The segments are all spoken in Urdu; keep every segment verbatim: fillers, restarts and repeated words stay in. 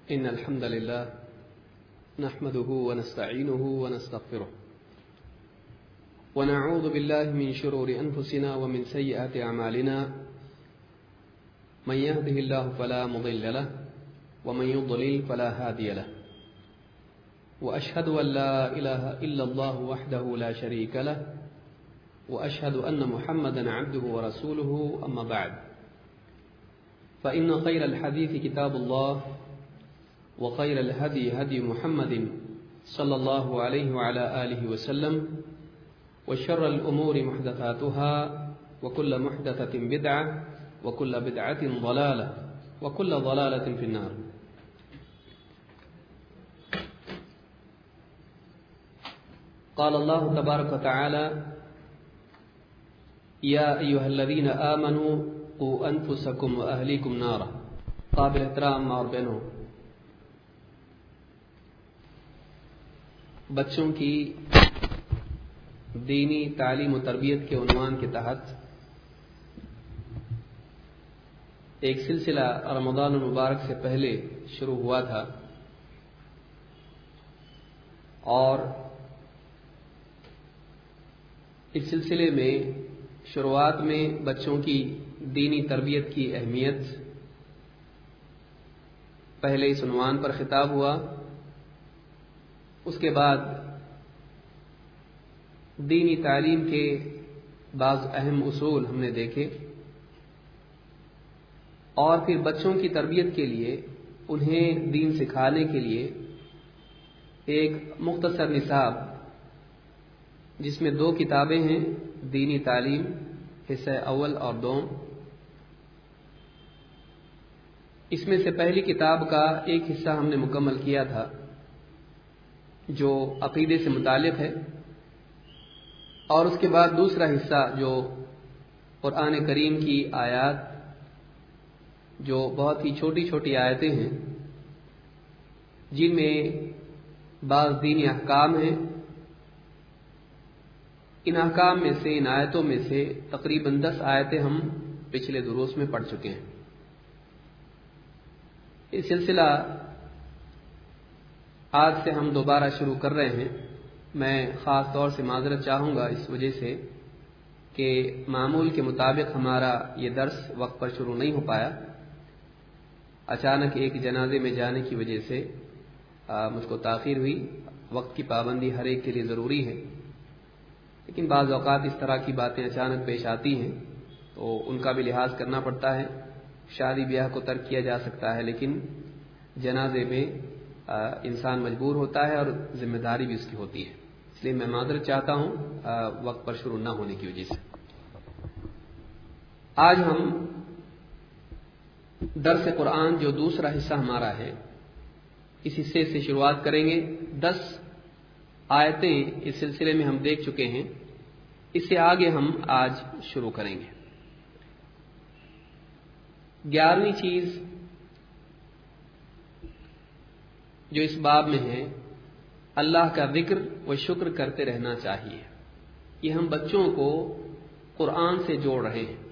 إن الحمد لله نحمده ونستعينه ونستغفره ونعوذ بالله من شرور أنفسنا ومن سيئات أعمالنا من يهده الله فلا مضل له ومن يضلل فلا هادي له وأشهد أن لا إله إلا الله وحده لا شريك له وأشهد أن محمدا عبده ورسوله أما بعد فإن خير الحديث كتاب الله وخير الهدي هدي محمد صلى الله عليه وعلى آله وسلم وشر الأمور محدثاتها وكل محدثة بدعة وكل بدعة ضلالة وكل ضلالة في النار. قال الله تبارك وتعالى يا أيها الذين آمنوا قوا أنفسكم وأهليكم نارا. قابل احترام اور بہنوں، بچوں کی دینی تعلیم و تربیت کے عنوان کے تحت ایک سلسلہ رمضان المبارک سے پہلے شروع ہوا تھا، اور اس سلسلے میں شروعات میں بچوں کی دینی تربیت کی اہمیت پہلے اس عنوان پر خطاب ہوا. اس کے بعد دینی تعلیم کے بعض اہم اصول ہم نے دیکھے، اور پھر بچوں کی تربیت کے لیے، انہیں دین سکھانے کے لیے ایک مختصر نصاب جس میں دو کتابیں ہیں، دینی تعلیم حصہ اول اور دوم. اس میں سے پہلی کتاب کا ایک حصہ ہم نے مکمل کیا تھا جو عقیدے سے متعلق ہے، اور اس کے بعد دوسرا حصہ جو قرآن کریم کی آیات، جو بہت ہی چھوٹی چھوٹی آیتیں ہیں جن میں بعض دینی احکام ہیں. ان احکام میں سے، ان آیتوں میں سے تقریباً دس آیتیں ہم پچھلے دروس میں پڑھ چکے ہیں. یہ سلسلہ آج سے ہم دوبارہ شروع کر رہے ہیں. میں خاص طور سے معذرت چاہوں گا اس وجہ سے کہ معمول کے مطابق ہمارا یہ درس وقت پر شروع نہیں ہو پایا. اچانک ایک جنازے میں جانے کی وجہ سے مجھ کو تاخیر ہوئی. وقت کی پابندی ہر ایک کے لیے ضروری ہے، لیکن بعض اوقات اس طرح کی باتیں اچانک پیش آتی ہیں تو ان کا بھی لحاظ کرنا پڑتا ہے. شادی بیاہ کو ترک کیا جا سکتا ہے، لیکن جنازے میں انسان مجبور ہوتا ہے اور ذمہ داری بھی اس کی ہوتی ہے. اس لیے میں معذرت چاہتا ہوں وقت پر شروع نہ ہونے کی وجہ سے. آج ہم درس قرآن جو دوسرا حصہ ہمارا ہے، اس حصے سے شروعات کریں گے. دس آیتیں اس سلسلے میں ہم دیکھ چکے ہیں، اس سے آگے ہم آج شروع کریں گے. گیارہویں چیز جو اس باب میں ہے، اللہ کا ذکر و شکر کرتے رہنا چاہیے. یہ ہم بچوں کو قرآن سے جوڑ رہے ہیں.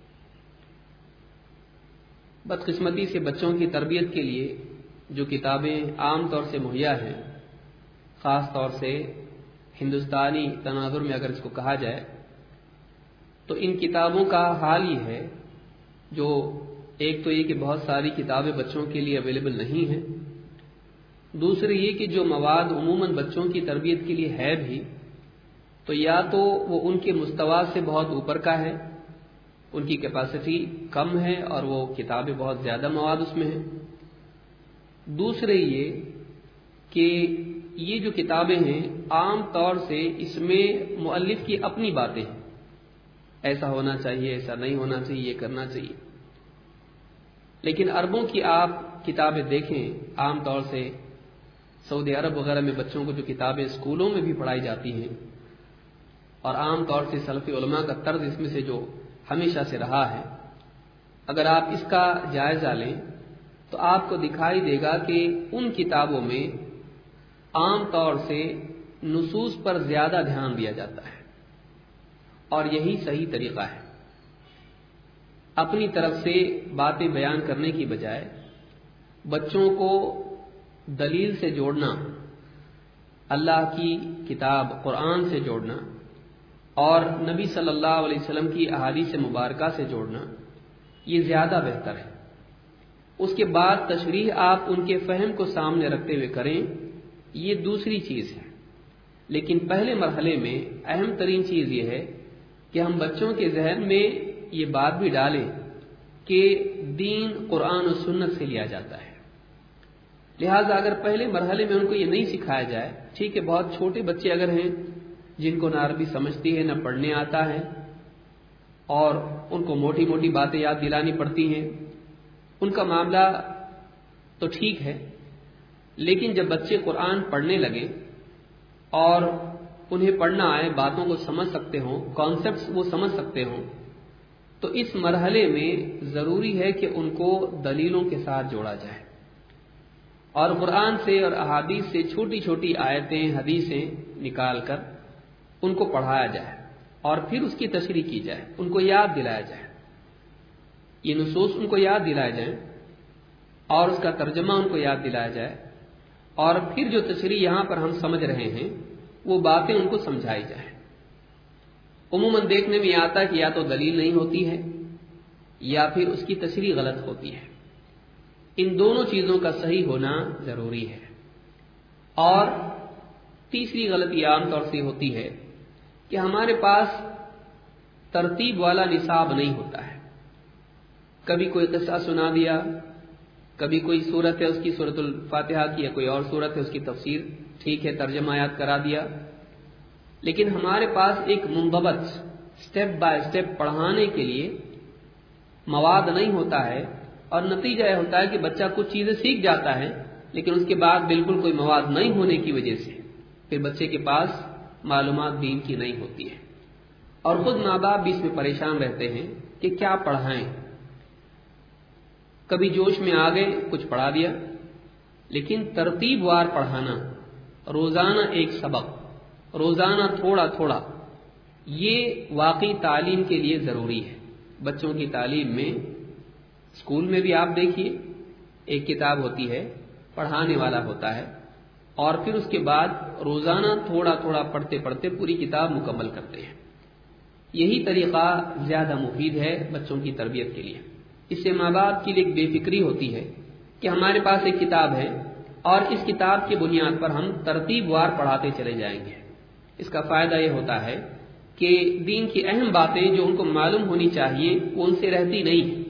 بدقسمتی سے بچوں کی تربیت کے لیے جو کتابیں عام طور سے مہیا ہیں، خاص طور سے ہندوستانی تناظر میں اگر اس کو کہا جائے تو ان کتابوں کا حال یہ ہے، جو ایک تو یہ کہ بہت ساری کتابیں بچوں کے لیے اویلیبل نہیں ہیں، دوسری یہ کہ جو مواد عموماً بچوں کی تربیت کے لیے ہے بھی تو یا تو وہ ان کے مستوی سے بہت اوپر کا ہے، ان کی کیپیسٹی کم ہے اور وہ کتابیں بہت زیادہ مواد اس میں ہیں. دوسرے یہ کہ یہ جو کتابیں ہیں عام طور سے اس میں مؤلف کی اپنی باتیں ہیں، ایسا ہونا چاہیے، ایسا نہیں ہونا چاہیے، یہ کرنا چاہیے. لیکن عربوں کی آپ کتابیں دیکھیں، عام طور سے سعودی عرب وغیرہ میں بچوں کو جو کتابیں اسکولوں میں بھی پڑھائی جاتی ہیں، اور عام طور سے سلفی علماء کا طرز اس میں سے جو ہمیشہ سے رہا ہے، اگر آپ اس کا جائزہ لیں تو آپ کو دکھائی دے گا کہ ان کتابوں میں عام طور سے نصوص پر زیادہ دھیان دیا جاتا ہے، اور یہی صحیح طریقہ ہے. اپنی طرف سے باتیں بیان کرنے کی بجائے بچوں کو دلیل سے جوڑنا، اللہ کی کتاب قرآن سے جوڑنا اور نبی صلی اللہ علیہ وسلم کی احادیث مبارکہ سے جوڑنا، یہ زیادہ بہتر ہے۔ اس کے بعد تشریح آپ ان کے فہم کو سامنے رکھتے ہوئے کریں، یہ دوسری چیز ہے۔ لیکن پہلے مرحلے میں اہم ترین چیز یہ ہے کہ ہم بچوں کے ذہن میں یہ بات بھی ڈالیں کہ دین قرآن و سنت سے لیا جاتا ہے۔ لہٰذا اگر پہلے مرحلے میں ان کو یہ نہیں سکھایا جائے، ٹھیک ہے، بہت چھوٹے بچے اگر ہیں جن کو نہ عربی سمجھتی ہے نہ پڑھنے آتا ہے اور ان کو موٹی موٹی باتیں یاد دلانی پڑتی ہیں، ان کا معاملہ تو ٹھیک ہے، لیکن جب بچے قرآن پڑھنے لگے اور انہیں پڑھنا آئے، باتوں کو سمجھ سکتے ہوں، کانسیپٹس وہ سمجھ سکتے ہوں، تو اس مرحلے میں ضروری ہے کہ ان کو دلیلوں کے ساتھ جوڑا جائے اور قرآن سے اور احادیث سے چھوٹی چھوٹی آیتیں، حدیثیں نکال کر ان کو پڑھایا جائے اور پھر اس کی تشریح کی جائے، ان کو یاد دلایا جائے، یہ نصوص ان کو یاد دلائے جائیں اور اس کا ترجمہ ان کو یاد دلایا جائے، اور پھر جو تشریح یہاں پر ہم سمجھ رہے ہیں وہ باتیں ان کو سمجھائی جائیں۔ عموماً دیکھنے میں آتا ہے کہ یا تو دلیل نہیں ہوتی ہے یا پھر اس کی تشریح غلط ہوتی ہے۔ ان دونوں چیزوں کا صحیح ہونا ضروری ہے۔ اور تیسری غلطی عام طور سے ہوتی ہے کہ ہمارے پاس ترتیب والا نصاب نہیں ہوتا ہے۔ کبھی کوئی قصہ سنا دیا، کبھی کوئی صورت ہے اس کی سورۃ الفاتحہ کی یا کوئی اور صورت ہے اس کی تفسیر، ٹھیک ہے، ترجمہ یاد کرا دیا، لیکن ہمارے پاس ایک منضبط سٹیپ بائی سٹیپ پڑھانے کے لیے مواد نہیں ہوتا ہے، اور نتیجہ یہ ہوتا ہے کہ بچہ کچھ چیزیں سیکھ جاتا ہے لیکن اس کے بعد بالکل کوئی مواد نہیں ہونے کی وجہ سے پھر بچے کے پاس معلومات دین کی نہیں ہوتی ہے، اور خود ماں باپ بھی اس میں پریشان رہتے ہیں کہ کیا پڑھائیں۔ کبھی جوش میں آ گئے کچھ پڑھا دیا، لیکن ترتیب وار پڑھانا، روزانہ ایک سبق، روزانہ تھوڑا تھوڑا، یہ واقعی تعلیم کے لیے ضروری ہے۔ بچوں کی تعلیم میں اسکول میں بھی آپ دیکھیے ایک کتاب ہوتی ہے، پڑھانے والا ہوتا ہے، اور پھر اس کے بعد روزانہ تھوڑا تھوڑا پڑھتے پڑھتے پوری کتاب مکمل کرتے ہیں۔ یہی طریقہ زیادہ مفید ہے بچوں کی تربیت کے لیے۔ اس سے ماں باپ کی ایک بے فکری ہوتی ہے کہ ہمارے پاس ایک کتاب ہے اور اس کتاب کی بنیاد پر ہم ترتیب وار پڑھاتے چلے جائیں گے۔ اس کا فائدہ یہ ہوتا ہے کہ دین کی اہم باتیں جو ان کو معلوم ہونی چاہیے وہ ان سے رہتی نہیں ہیں۔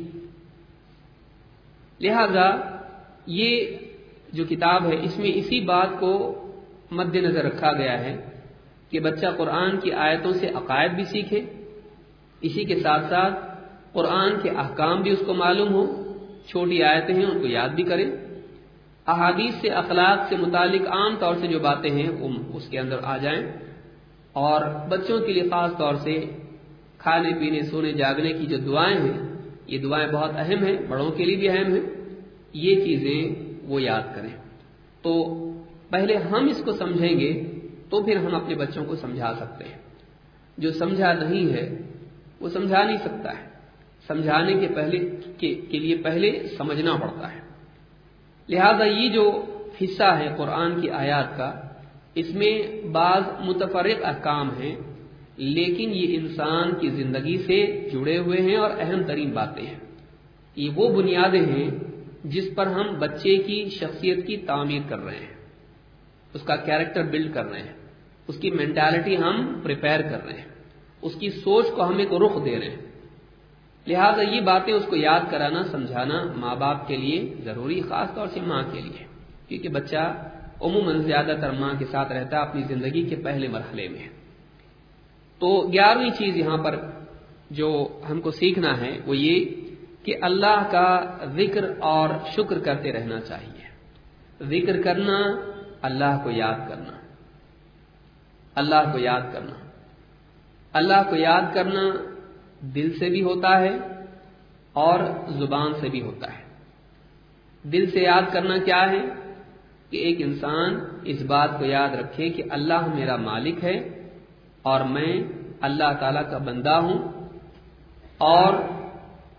لہذا یہ جو کتاب ہے اس میں اسی بات کو مد نظر رکھا گیا ہے کہ بچہ قرآن کی آیتوں سے عقائد بھی سیکھے، اسی کے ساتھ ساتھ قرآن کے احکام بھی اس کو معلوم ہو، چھوٹی آیتیں ہیں ان کو یاد بھی کرے، احادیث سے اخلاق سے متعلق عام طور سے جو باتیں ہیں وہ اس کے اندر آ جائیں، اور بچوں کے لیے خاص طور سے کھانے پینے سونے جاگنے کی جو دعائیں ہیں، یہ دعائیں بہت اہم ہیں، بڑوں کے لیے بھی اہم ہیں، یہ چیزیں وہ یاد کریں۔ تو پہلے ہم اس کو سمجھیں گے تو پھر ہم اپنے بچوں کو سمجھا سکتے ہیں۔ جو سمجھا نہیں ہے وہ سمجھا نہیں سکتا ہے، سمجھانے کے پہلے کے, کے لیے پہلے سمجھنا پڑتا ہے۔ لہذا یہ جو حصہ ہے قرآن کی آیات کا، اس میں بعض متفرق احکام ہیں لیکن یہ انسان کی زندگی سے جڑے ہوئے ہیں اور اہم ترین باتیں ہیں۔ یہ وہ بنیادیں ہیں جس پر ہم بچے کی شخصیت کی تعمیر کر رہے ہیں، اس کا کیریکٹر بلڈ کر رہے ہیں، اس کی مینٹالٹی ہم پریپیئر کر رہے ہیں، اس کی سوچ کو ہم ایک رخ دے رہے ہیں۔ لہذا یہ باتیں اس کو یاد کرانا، سمجھانا ماں باپ کے لیے ضروری، خاص طور سے ماں کے لیے، کیونکہ بچہ عموماً زیادہ تر ماں کے ساتھ رہتا ہے اپنی زندگی کے پہلے مرحلے میں۔ تو گیارہویں چیز یہاں پر جو ہم کو سیکھنا ہے وہ یہ کہ اللہ کا ذکر اور شکر کرتے رہنا چاہیے۔ ذکر کرنا، اللہ کو یاد کرنا، اللہ کو یاد کرنا، اللہ کو یاد کرنا دل سے بھی ہوتا ہے اور زبان سے بھی ہوتا ہے۔ دل سے یاد کرنا کیا ہے کہ ایک انسان اس بات کو یاد رکھے کہ اللہ میرا مالک ہے اور میں اللہ تعالیٰ کا بندہ ہوں، اور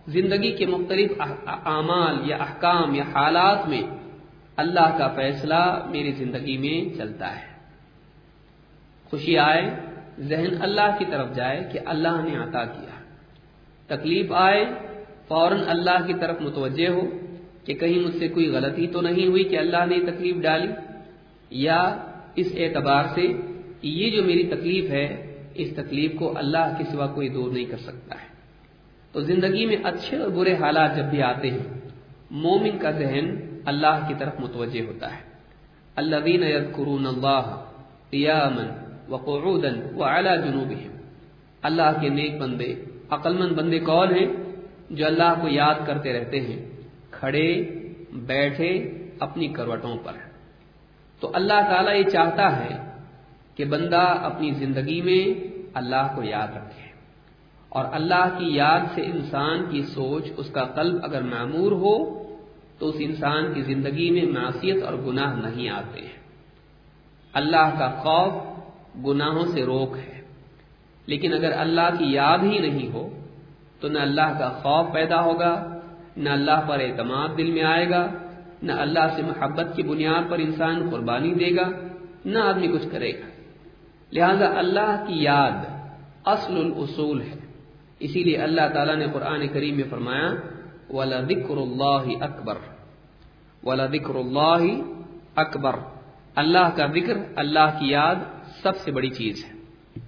زندگی کے مختلف اعمال یا احکام یا حالات میں اللہ کا فیصلہ میری زندگی میں چلتا ہے۔ خوشی آئے ذہن اللہ کی طرف جائے کہ اللہ نے عطا کیا، تکلیف آئے فوراً اللہ کی طرف متوجہ ہو کہ کہیں مجھ سے کوئی غلطی تو نہیں ہوئی کہ اللہ نے تکلیف ڈالی، یا اس اعتبار سے کہ یہ جو میری تکلیف ہے اس تکلیف کو اللہ کے سوا کوئی دور نہیں کر سکتا ہے۔ تو زندگی میں اچھے اور برے حالات جب بھی آتے ہیں مومن کا ذہن اللہ کی طرف متوجہ ہوتا ہے۔ الذین یذکرون اللہ قیاما وقعودا وعلی جنوبہم، اللہ کے نیک بندے، عقل مند بندے کون ہیں؟ جو اللہ کو یاد کرتے رہتے ہیں کھڑے بیٹھے اپنی کروٹوں پر۔ تو اللہ تعالیٰ یہ چاہتا ہے کہ بندہ اپنی زندگی میں اللہ کو یاد رکھے، اور اللہ کی یاد سے انسان کی سوچ، اس کا قلب اگر معمور ہو تو اس انسان کی زندگی میں معصیت اور گناہ نہیں آتے ہیں۔ اللہ کا خوف گناہوں سے روک ہے، لیکن اگر اللہ کی یاد ہی نہیں ہو تو نہ اللہ کا خوف پیدا ہوگا، نہ اللہ پر اعتماد دل میں آئے گا، نہ اللہ سے محبت کی بنیاد پر انسان قربانی دے گا، نہ آدمی کچھ کرے گا۔ لہذا اللہ کی یاد اصل الاصول ہے۔ اسی لیے اللہ تعالیٰ نے قرآن کریم میں فرمایا وَلَذِكْرُ اللَّهِ أَكْبَرُ وَلَذِكْرُ اللَّهِ أَكْبَرُ، اللہ کا ذکر، اللہ کی یاد سب سے بڑی چیز ہے۔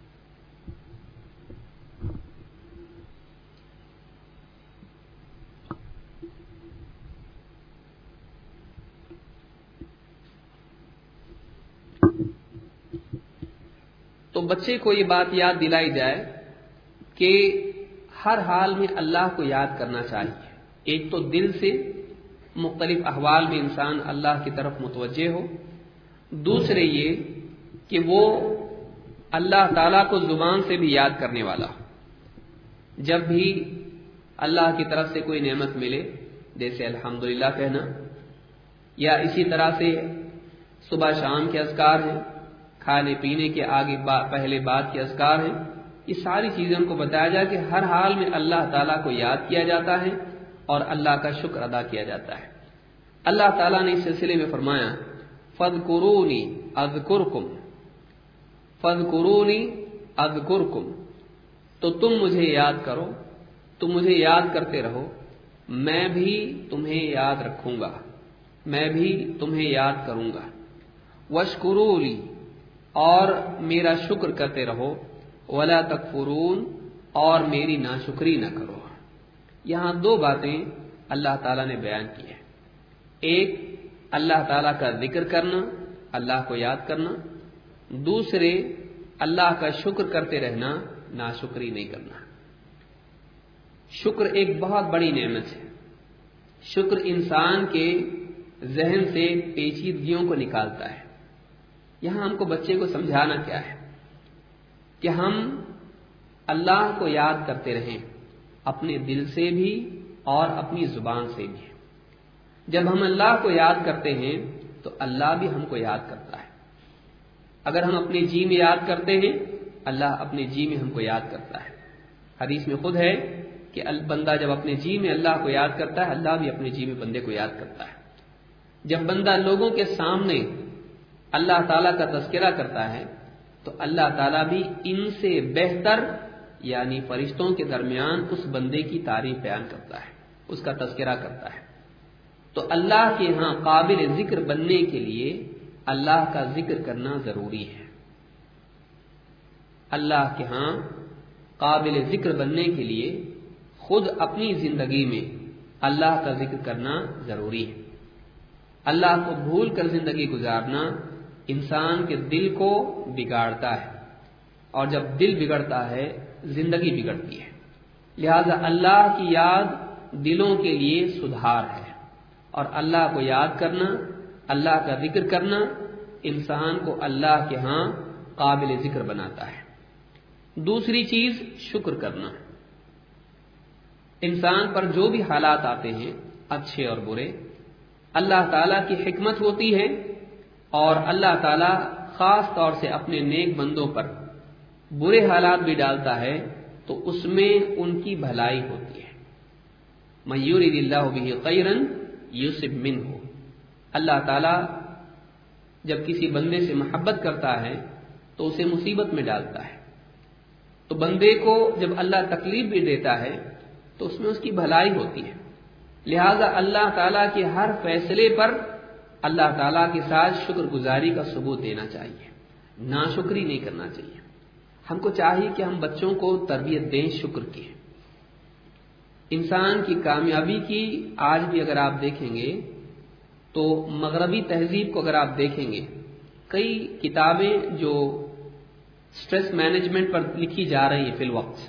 تو بچے کو یہ بات یاد دلائی جائے کہ ہر حال میں اللہ کو یاد کرنا چاہیے۔ ایک تو دل سے مختلف احوال میں انسان اللہ کی طرف متوجہ ہو، دوسرے یہ کہ وہ اللہ تعالیٰ کو زبان سے بھی یاد کرنے والا ہو۔ جب بھی اللہ کی طرف سے کوئی نعمت ملے، جیسے الحمدللہ کہنا، یا اسی طرح سے صبح شام کے اذکار ہیں، کھانے پینے کے آگے با پہلے بعد کے اذکار ہیں، یہ ساری چیزیں ان کو بتایا جائے کہ ہر حال میں اللہ تعالیٰ کو یاد کیا جاتا ہے اور اللہ کا شکر ادا کیا جاتا ہے۔ اللہ تعالیٰ نے اس سلسلے میں فرمایا فَاذْكُرُونِي أَذْكُرْكُمْ فَاذْكُرُونِي أَذْكُرْكُمْ، تو تم مجھے یاد کرو، تم مجھے یاد کرتے رہو، میں بھی تمہیں یاد رکھوں گا، میں بھی تمہیں یاد کروں گا۔ وَاشْكُرُوا لِي، اور میرا شکر کرتے رہو، وَلَا تَكْفُرُونَ، اور میری ناشکری نہ کرو۔ یہاں دو باتیں اللہ تعالیٰ نے بیان کی ہیں، ایک اللہ تعالیٰ کا ذکر کرنا، اللہ کو یاد کرنا، دوسرے اللہ کا شکر کرتے رہنا، ناشکری نہیں کرنا۔ شکر ایک بہت بڑی نعمت ہے۔ شکر انسان کے ذہن سے پیچیدگیوں کو نکالتا ہے۔ یہاں ہم کو بچے کو سمجھانا کیا ہے کہ ہم اللہ کو یاد کرتے رہیں، اپنے دل سے بھی اور اپنی زبان سے بھی۔ جب ہم اللہ کو یاد کرتے ہیں تو اللہ بھی ہم کو یاد کرتا ہے۔ اگر ہم اپنے جی میں یاد کرتے ہیں، اللہ اپنے جی میں ہم کو یاد کرتا ہے۔ حدیث میں خود ہے کہ بندہ جب اپنے جی میں اللہ کو یاد کرتا ہے، اللہ بھی اپنے جی میں بندے کو یاد کرتا ہے۔ جب بندہ لوگوں کے سامنے اللہ تعالیٰ کا تذکرہ کرتا ہے تو اللہ تعالیٰ بھی ان سے بہتر، یعنی فرشتوں کے درمیان اس بندے کی تعریف بیان کرتا ہے، اس کا تذکرہ کرتا ہے۔ تو اللہ کے ہاں قابل ذکر بننے کے لیے اللہ کا ذکر کرنا ضروری ہے۔ اللہ کے ہاں قابل ذکر بننے کے لیے خود اپنی زندگی میں اللہ کا ذکر کرنا ضروری ہے۔ اللہ کو بھول کر زندگی گزارنا انسان کے دل کو بگاڑتا ہے، اور جب دل بگڑتا ہے زندگی بگڑتی ہے۔ لہذا اللہ کی یاد دلوں کے لیے سدھار ہے، اور اللہ کو یاد کرنا، اللہ کا ذکر کرنا انسان کو اللہ کے ہاں قابل ذکر بناتا ہے۔ دوسری چیز شکر کرنا۔ انسان پر جو بھی حالات آتے ہیں اچھے اور برے، اللہ تعالیٰ کی حکمت ہوتی ہے، اور اللہ تعالیٰ خاص طور سے اپنے نیک بندوں پر برے حالات بھی ڈالتا ہے تو اس میں ان کی بھلائی ہوتی ہے۔ من یرید اللہ بہ خیرا یصب منہ، اللہ تعالی جب کسی بندے سے محبت کرتا ہے تو اسے مصیبت میں ڈالتا ہے، تو بندے کو جب اللہ تکلیف بھی دیتا ہے تو اس میں اس کی بھلائی ہوتی ہے، لہذا اللہ تعالیٰ کے ہر فیصلے پر اللہ تعالیٰ کے ساتھ شکر گزاری کا ثبوت دینا چاہیے، ناشکری نہیں کرنا چاہیے۔ ہم کو چاہیے کہ ہم بچوں کو تربیت دیں شکر کی۔ انسان کی کامیابی کی آج بھی اگر آپ دیکھیں گے تو مغربی تہذیب کو اگر آپ دیکھیں گے، کئی کتابیں جو سٹریس مینجمنٹ پر لکھی جا رہی ہیں فی الوقت،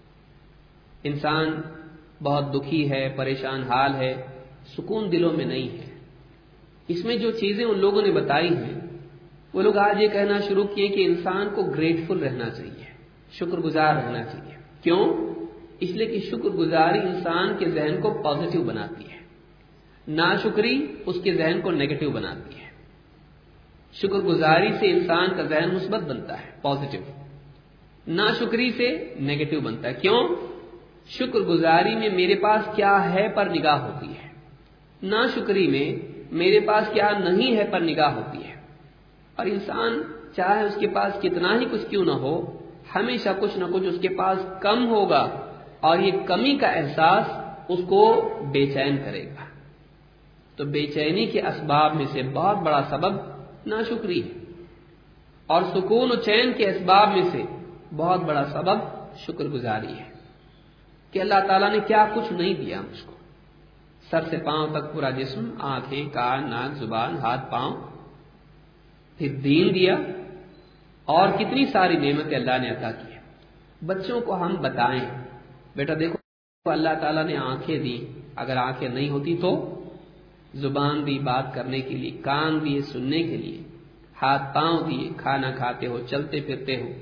انسان بہت دکھی ہے، پریشان حال ہے، سکون دلوں میں نہیں ہے، اس میں جو چیزیں ان لوگوں نے بتائی ہیں وہ لوگ آج یہ کہنا شروع کیے کہ انسان کو گریٹفل رہنا چاہیے، شکر گزار رہنا چاہیے۔ کیوں؟ اس لیے کہ شکر گزاری انسان کے ذہن کو پازیٹو بناتی ہے، ناشکری اس کے ذہن کو نیگیٹو بناتی ہے۔ شکر گزاری سے انسان کا ذہن مثبت بنتا ہے، پازیٹو، ناشکری سے نیگیٹو بنتا ہے۔ کیوں؟ شکر گزاری میں میرے پاس کیا ہے پر نگاہ ہوتی ہے، ناشکری میں میرے پاس کیا نہیں ہے پر نگاہ ہوتی ہے، اور انسان چاہے اس کے پاس کتنا ہی کچھ کیوں نہ ہو، ہمیشہ کچھ نہ کچھ اس کے پاس کم ہوگا، اور یہ کمی کا احساس اس کو بے چین کرے گا۔ تو بے چینی کے اسباب میں سے بہت بڑا سبب ناشکری ہے، اور سکون و چین کے اسباب میں سے بہت بڑا سبب شکر گزاری ہے کہ اللہ تعالیٰ نے کیا کچھ نہیں دیا مجھ کو، سر سے پاؤں تک پورا جسم، آنکھیں، کان، ناک، زبان، ہاتھ، پاؤں، پھر دین دیا، اور کتنی ساری نعمتیں اللہ نے عطا کی۔ بچوں کو ہم بتائیں بیٹا دیکھو اللہ تعالیٰ نے آنکھیں دی، اگر آنکھیں نہیں ہوتی تو زبان دی بات کرنے کے لیے، کان دیے سننے کے لیے، ہاتھ پاؤں دیے کھانا کھاتے ہو، چلتے پھرتے ہو،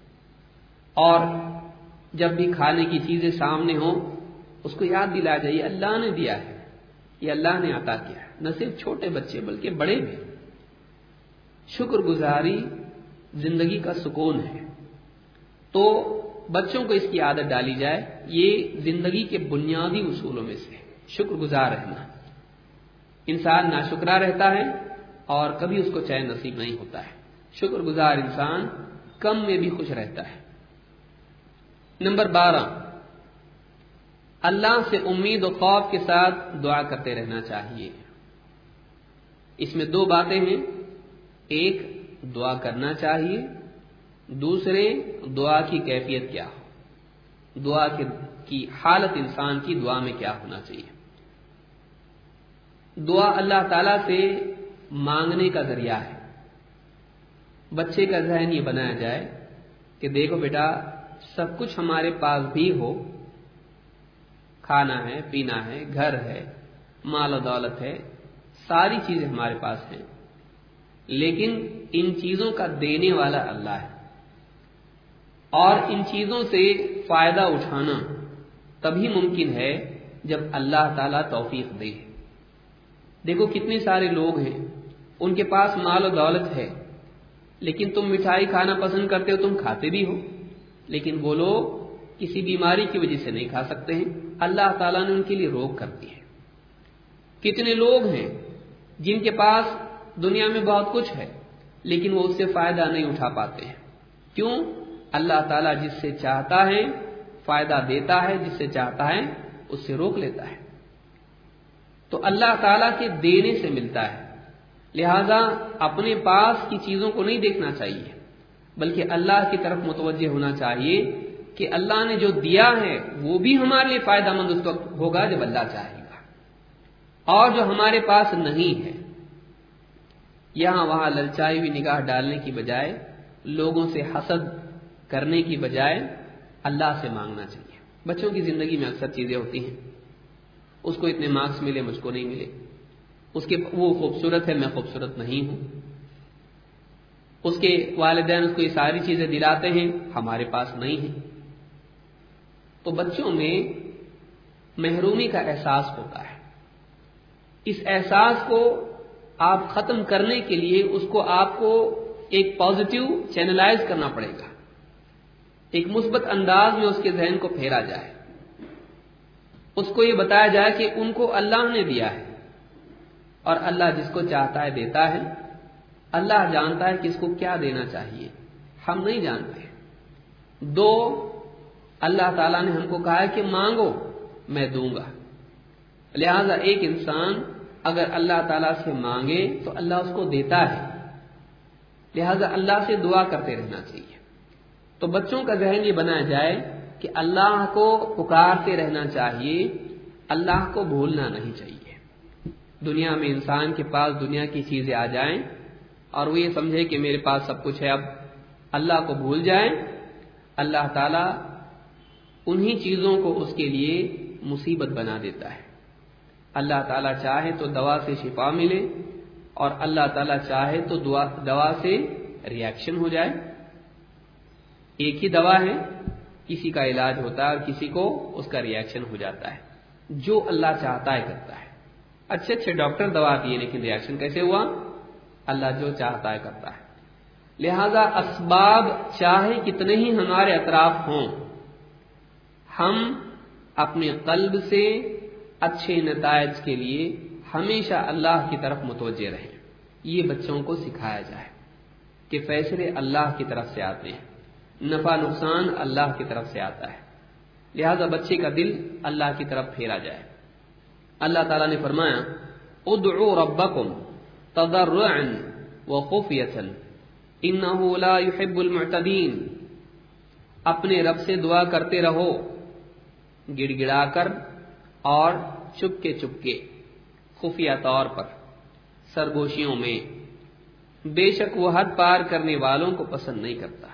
اور جب بھی کھانے کی چیزیں سامنے ہوں اس کو یاد دلا جائیے اللہ نے دیا ہے، یہ اللہ نے عطا کیا ہے، نہ صرف چھوٹے بچے بلکہ بڑے بھی۔ شکر گزاری زندگی کا سکون ہے، تو بچوں کو اس کی عادت ڈالی جائے، یہ زندگی کے بنیادی اصولوں میں سے شکر گزار رہنا۔ انسان ناشکرا رہتا ہے اور کبھی اس کو چین نصیب نہیں ہوتا ہے، شکر گزار انسان کم میں بھی خوش رہتا ہے۔ نمبر بارہ، اللہ سے امید و خوف کے ساتھ دعا کرتے رہنا چاہیے۔ اس میں دو باتیں ہیں، ایک دعا کرنا چاہیے، دوسرے دعا کی کیفیت کیا ہو، دعا کی حالت انسان کی دعا میں کیا ہونا چاہیے۔ دعا اللہ تعالی سے مانگنے کا ذریعہ ہے۔ بچے کا ذہن یہ بنایا جائے کہ دیکھو بیٹا سب کچھ ہمارے پاس بھی ہو، کھانا ہے، پینا ہے، گھر ہے، مال و دولت ہے، ساری چیزیں ہمارے پاس ہیں، لیکن ان چیزوں کا دینے والا اللہ ہے، اور ان چیزوں سے فائدہ اٹھانا تبھی ممکن ہے جب اللہ تعالیٰ توفیق دے۔ دیکھو کتنے سارے لوگ ہیں ان کے پاس مال و دولت ہے، لیکن تم مٹھائی کھانا پسند کرتے ہو، تم کھاتے بھی ہو، لیکن وہ لوگ کسی بیماری کی وجہ سے نہیں کھا سکتے ہیں، اللہ تعالیٰ نے ان کے لیے روک کر دی ہے۔ کتنے لوگ ہیں جن کے پاس دنیا میں بہت کچھ ہے لیکن وہ اس سے فائدہ نہیں اٹھا پاتے ہیں، کیوں؟ اللہ تعالیٰ جس سے چاہتا ہے فائدہ دیتا ہے، جس سے چاہتا ہے اس سے روک لیتا ہے، تو اللہ تعالیٰ کے دینے سے ملتا ہے، لہذا اپنے پاس کی چیزوں کو نہیں دیکھنا چاہیے بلکہ اللہ کی طرف متوجہ ہونا چاہیے کہ اللہ نے جو دیا ہے وہ بھی ہمارے لیے فائدہ مند اس وقت ہوگا جب اللہ چاہے گا، اور جو ہمارے پاس نہیں ہے یہاں وہاں للچائی ہوئی نگاہ ڈالنے کی بجائے، لوگوں سے حسد کرنے کی بجائے اللہ سے مانگنا چاہیے۔ بچوں کی زندگی میں اکثر چیزیں ہوتی ہیں، اس کو اتنے مارکس ملے مجھ کو نہیں ملے، اس کے وہ خوبصورت ہے میں خوبصورت نہیں ہوں، اس کے والدین اس کو یہ ساری چیزیں دلاتے ہیں ہمارے پاس نہیں ہیں، تو بچوں میں محرومی کا احساس ہوتا ہے۔ اس احساس کو آپ ختم کرنے کے لیے اس کو آپ کو ایک پازیٹیو چینلائز کرنا پڑے گا، ایک مثبت انداز میں اس کے ذہن کو پھیرا جائے۔ اس کو یہ بتایا جائے کہ ان کو اللہ نے دیا ہے اور اللہ جس کو چاہتا ہے دیتا ہے. اللہ جانتا ہے کہ اس کو کیا دینا چاہیے، ہم نہیں جانتے. دو، اللہ تعالیٰ نے ہم کو کہا ہے کہ مانگو میں دوں گا. لہذا ایک انسان اگر اللہ تعالیٰ سے مانگے تو اللہ اس کو دیتا ہے. لہذا اللہ سے دعا کرتے رہنا چاہیے. تو بچوں کا ذہن یہ بنایا جائے کہ اللہ کو پکارتے رہنا چاہیے، اللہ کو بھولنا نہیں چاہیے. دنیا میں انسان کے پاس دنیا کی چیزیں آ جائیں اور وہ یہ سمجھے کہ میرے پاس سب کچھ ہے، اب اللہ کو بھول جائیں، اللہ تعالیٰ انہی چیزوں کو اس کے لیے مصیبت بنا دیتا ہے. اللہ تعالیٰ چاہے تو دوا سے شفا ملے اور اللہ تعالیٰ چاہے تو دوا سے ریاکشن ہو جائے. ایک ہی دوا ہے، کسی کا علاج ہوتا ہے اور کسی کو اس کا ریاکشن ہو جاتا ہے. جو اللہ چاہتا ہے کرتا ہے. اچھے اچھے ڈاکٹر دوا دیے لیکن ریاکشن کیسے ہوا؟ اللہ جو چاہتا ہے کرتا ہے. لہذا اسباب چاہے کتنے ہی ہمارے اطراف ہوں، ہم اپنے قلب سے اچھے نتائج کے لیے ہمیشہ اللہ کی طرف متوجہ رہیں. یہ بچوں کو سکھایا جائے کہ فیصلے اللہ کی طرف سے آتے ہیں، نفع نقصان اللہ کی طرف سے آتا ہے. لہذا بچے کا دل اللہ کی طرف پھیرا جائے. اللہ تعالیٰ نے فرمایا ادعوا ربکم تضرعا وخفیۃ انہ لا يحب المعتدین. اپنے رب سے دعا کرتے رہو گڑ گڑا کر اور چپکے چپکے، خفیہ طور پر، سرگوشیوں میں. بے شک وہ حد پار کرنے والوں کو پسند نہیں کرتا.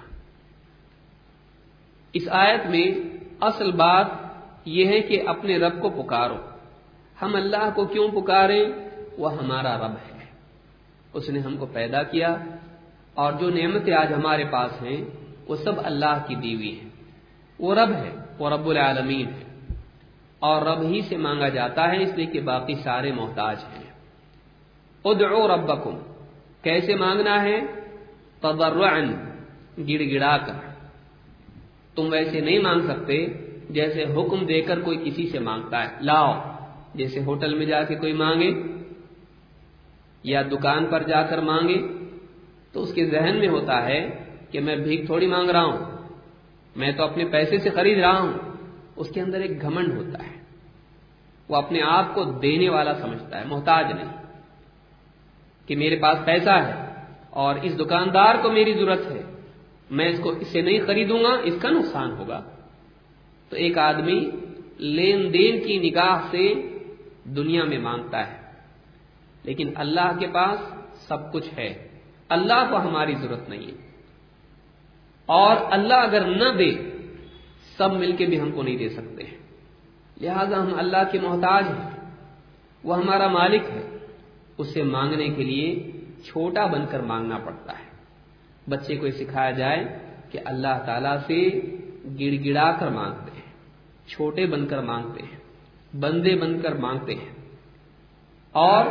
اس آیت میں اصل بات یہ ہے کہ اپنے رب کو پکارو. ہم اللہ کو کیوں پکاریں؟ وہ ہمارا رب ہے، اس نے ہم کو پیدا کیا اور جو نعمتیں آج ہمارے پاس ہیں وہ سب اللہ کی دی ہوئی ہیں. وہ رب ہے، وہ رب العالمین ہے اور رب ہی سے مانگا جاتا ہے، اس لیے کہ باقی سارے محتاج ہیں. ادعوا ربکم، کیسے مانگنا ہے؟ تضرعا، گڑ گڑا کر. تم ویسے نہیں مانگ سکتے جیسے حکم دے کر کوئی کسی سے مانگتا ہے، لاؤ. جیسے ہوٹل میں جا کے کوئی مانگے یا دکان پر جا کر مانگے تو اس کے ذہن میں ہوتا ہے کہ میں بھیک تھوڑی مانگ رہا ہوں، میں تو اپنے پیسے سے خرید رہا ہوں. اس کے اندر ایک گھمنڈ ہوتا ہے، وہ اپنے آپ کو دینے والا سمجھتا ہے، محتاج نہیں. کہ میرے پاس پیسہ ہے اور اس دکاندار کو میری ضرورت ہے، میں اس کو اس سے نہیں خریدوں گا، اس کا نقصان ہوگا. تو ایک آدمی لین دین کی نگاہ سے دنیا میں مانگتا ہے، لیکن اللہ کے پاس سب کچھ ہے، اللہ کو ہماری ضرورت نہیں ہے. اور اللہ اگر نہ دے سب مل کے بھی ہم کو نہیں دے سکتے ہیں. لہذا ہم اللہ کے محتاج ہیں، وہ ہمارا مالک ہے. اس سے مانگنے کے لیے چھوٹا بن کر مانگنا پڑتا ہے. بچے کو یہ سکھایا جائے کہ اللہ تعالیٰ سے گڑ گڑا کر مانگتے ہیں، چھوٹے بن کر مانگتے ہیں، بندے بن کر مانگتے ہیں. اور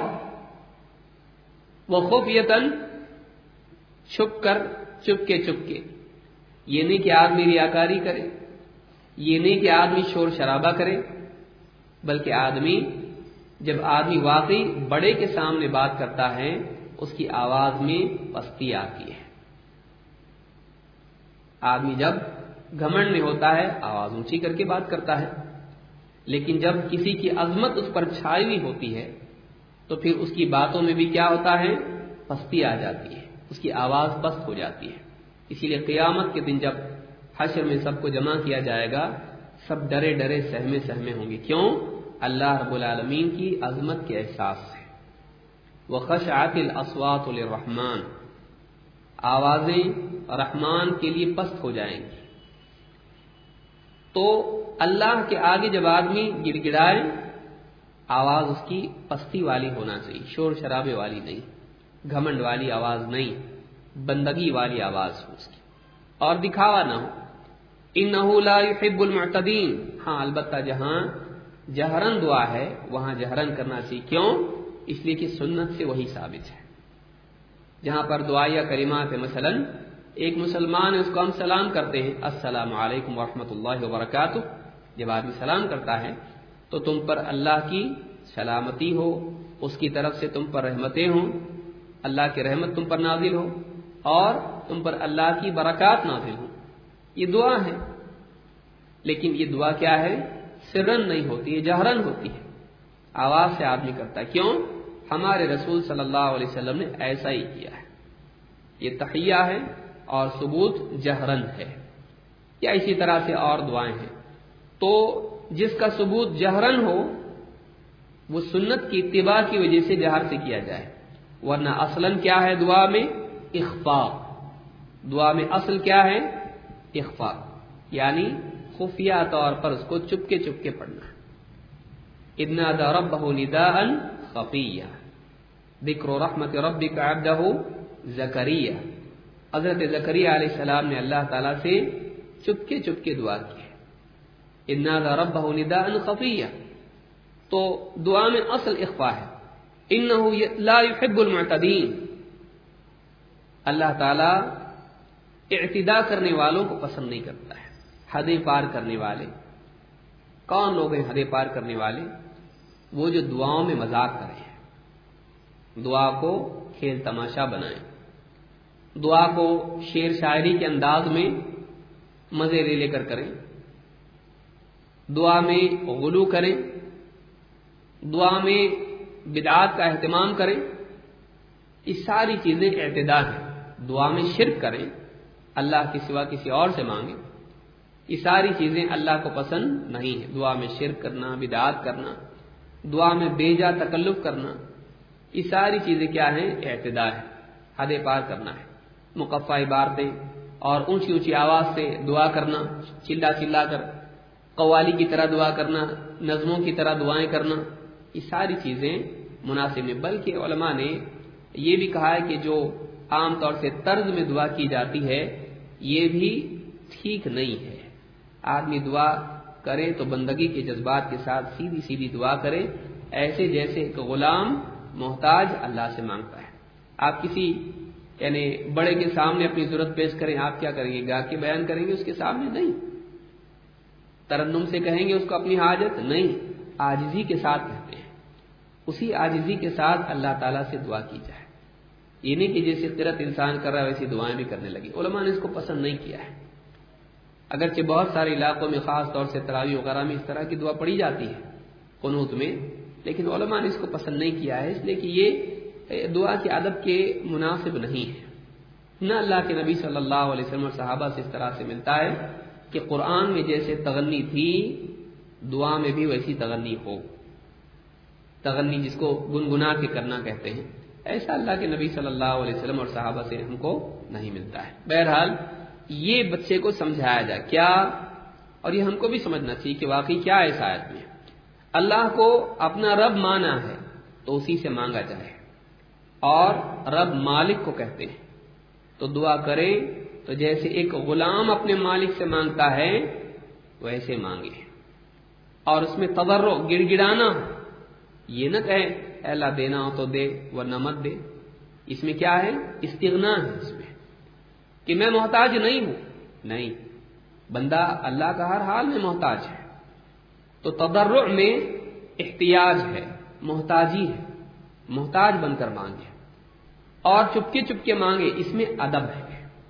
وہ خفیتاً، چھپ کر، چپکے چپکے. یہ نہیں کہ آدمی ریاکاری کرے، یہ نہیں کہ آدمی شور شرابہ کرے، بلکہ آدمی جب آدمی واقعی بڑے کے سامنے بات کرتا ہے اس کی آواز میں پستی آتی ہے. آدمی جب گھمنڈ میں ہوتا ہے آواز اونچی کر کے بات کرتا ہے، لیکن جب کسی کی عظمت اس پر چھائی ہوئی ہوتی ہے تو پھر اس کی باتوں میں بھی کیا ہوتا ہے؟ پستی آ جاتی ہے، اس کی آواز پست ہو جاتی ہے. اسی لیے قیامت کے دن جب حشر میں سب کو جمع کیا جائے گا سب ڈرے ڈرے سہمے سہمے ہوں گے. کیوں؟ اللہ رب العالمین کی عظمت کے احساس سے. وَخَشَعَتِ الْأَصْوَاتُ لِلرَّحْمَنِ، آوازیں رحمان کے لیے پست ہو جائیں گی. تو اللہ کے آگے جب آدمی گڑ گڑائے آواز اس کی پستی والی ہونا چاہیے، شور شرابے والی نہیں، گھمنڈ والی آواز نہیں، بندگی والی آواز ہو اس کی، اور دکھاوا نہ ہو. اِنَّهُ لَا يُحِبُّ الْمُعْتَدِينَ، ہاں البتہ جہاں جہرن دعا ہے وہاں جہرن کرنا چاہیے. کیوں؟ اس لیے کہ سنت سے وہی ثابت ہے. جہاں پر دعائیہ کلمات ہے، مثلا ایک مسلمان ہے اس کو ہم سلام کرتے ہیں السلام علیکم ورحمۃ اللہ وبرکاتہ. جب آدمی سلام کرتا ہے تو تم پر اللہ کی سلامتی ہو، اس کی طرف سے تم پر رحمتیں ہوں، اللہ کی رحمت تم پر نازل ہو اور تم پر اللہ کی برکات نازل ہوں. یہ دعا ہے، لیکن یہ دعا کیا ہے؟ سرن نہیں ہوتی ہے، جہرن ہوتی ہے، آواز سے آدمی کرتا ہے. کیوں؟ ہمارے رسول صلی اللہ علیہ وسلم نے ایسا ہی کیا ہے. یہ تحیہ ہے اور ثبوت جہرن ہے. یا اسی طرح سے اور دعائیں ہیں. تو جس کا ثبوت جہرن ہو وہ سنت کی اتباع کی وجہ سے جہر سے کیا جائے، ورنہ اصلاً کیا ہے دعا میں؟ اخفاء. دعا میں اصل کیا ہے؟ اخفاء، یعنی خفیہ طور پر اس کو چپکے چپکے پڑھنا. اذ نادى ربه نداء خفيا ذکر رحمت ربک عبده زکریا. حضرت زکریا علیہ السلام نے اللہ تعالیٰ سے چپکے چپکے دعا کی. اذ نادى ربه نداء خفيا، تو دعا میں اصل اخفاء ہے. انه لا يحب المعتدین، اللہ تعالیٰ اعتداء کرنے والوں کو پسند نہیں کرتا ہے. حدیں پار کرنے والے کون لوگ ہیں؟ حدیں پار کرنے والے وہ جو دعاؤں میں مذاق کریں، دعا کو کھیل تماشا بنائیں، دعا کو شعر شاعری کے انداز میں مزے لے لے کر کریں، دعا میں غلو کریں، دعا میں بدعات کا اہتمام کریں. یہ ساری چیزیں اعتداء ہیں. دعا میں شرک کریں، اللہ کے سوا کسی اور سے مانگیں، یہ ساری چیزیں اللہ کو پسند نہیں ہیں. دعا میں شرک کرنا، بدعات کرنا، دعا میں بے جا تکلف کرنا، یہ ساری چیزیں کیا ہیں؟ اعتداء ہے، حد پار کرنا ہے. مقفع عبارتیں اور اونچی اونچی آواز سے دعا کرنا، چلا چلا کر قوالی کی طرح دعا کرنا، نظموں کی طرح دعائیں کرنا، یہ ساری چیزیں مناسب نہیں. بلکہ علماء نے یہ بھی کہا ہے کہ جو عام طور سے طرز میں دعا کی جاتی ہے یہ بھی ٹھیک نہیں ہے. آدمی دعا کرے تو بندگی کے جذبات کے ساتھ سیدھی سیدھی دعا کرے، ایسے جیسے ایک غلام محتاج اللہ سے مانگتا ہے. آپ کسی یعنی بڑے کے سامنے اپنی ضرورت پیش کریں، آپ کیا کریں گے؟ گا کے بیان کریں گے اس کے سامنے؟ نہیں. ترنم سے کہیں گے اس کو اپنی حاجت؟ نہیں. عاجزی کے ساتھ کہتے ہیں. اسی عاجزی کے ساتھ اللہ تعالیٰ سے دعا کی جائے. یہ نہیں کہ جیسے قرت انسان کر رہا ہے ویسی دعائیں بھی کرنے لگی. علماء نے اس کو پسند نہیں کیا ہے. اگرچہ بہت سارے علاقوں میں خاص طور سے تراویح وغیرہ میں اس طرح کی دعا پڑھی جاتی ہے قنوت میں، لیکن علماء نے اس کو پسند نہیں کیا ہے، اس لیے کہ یہ دعا کے ادب کے مناسب نہیں ہے. نہ اللہ کے نبی صلی اللہ علیہ وسلم اور صحابہ سے اس طرح سے ملتا ہے کہ قرآن میں جیسے تغنی تھی دعا میں بھی ویسی تغنی ہو. تغنی جس کو گنگنا کے کرنا کہتے ہیں، ایسا اللہ کے نبی صلی اللہ علیہ وسلم اور صحابہ سے ہم کو نہیں ملتا ہے. بہرحال یہ بچے کو سمجھایا جائے کیا، اور یہ ہم کو بھی سمجھنا چاہیے کہ واقعی کیا ہے اس آیت میں. اللہ کو اپنا رب مانا ہے تو اسی سے مانگا جائے، اور رب مالک کو کہتے ہیں. تو دعا کرے تو جیسے ایک غلام اپنے مالک سے مانگتا ہے ویسے مانگے، اور اس میں تضرع گڑ گڑانا، یہ نہ کہے اے اللہ دینا ہو تو دے ورنہ مت دے. اس میں کیا ہے؟ استغنا ہے اس میں کہ میں محتاج نہیں ہوں. نہیں، بندہ اللہ کا ہر حال میں محتاج ہے. تو تضرع میں احتیاج ہے، محتاجی ہے، محتاج بن کر مانگے. اور چپکے چپکے مانگے، اس میں ادب ہے،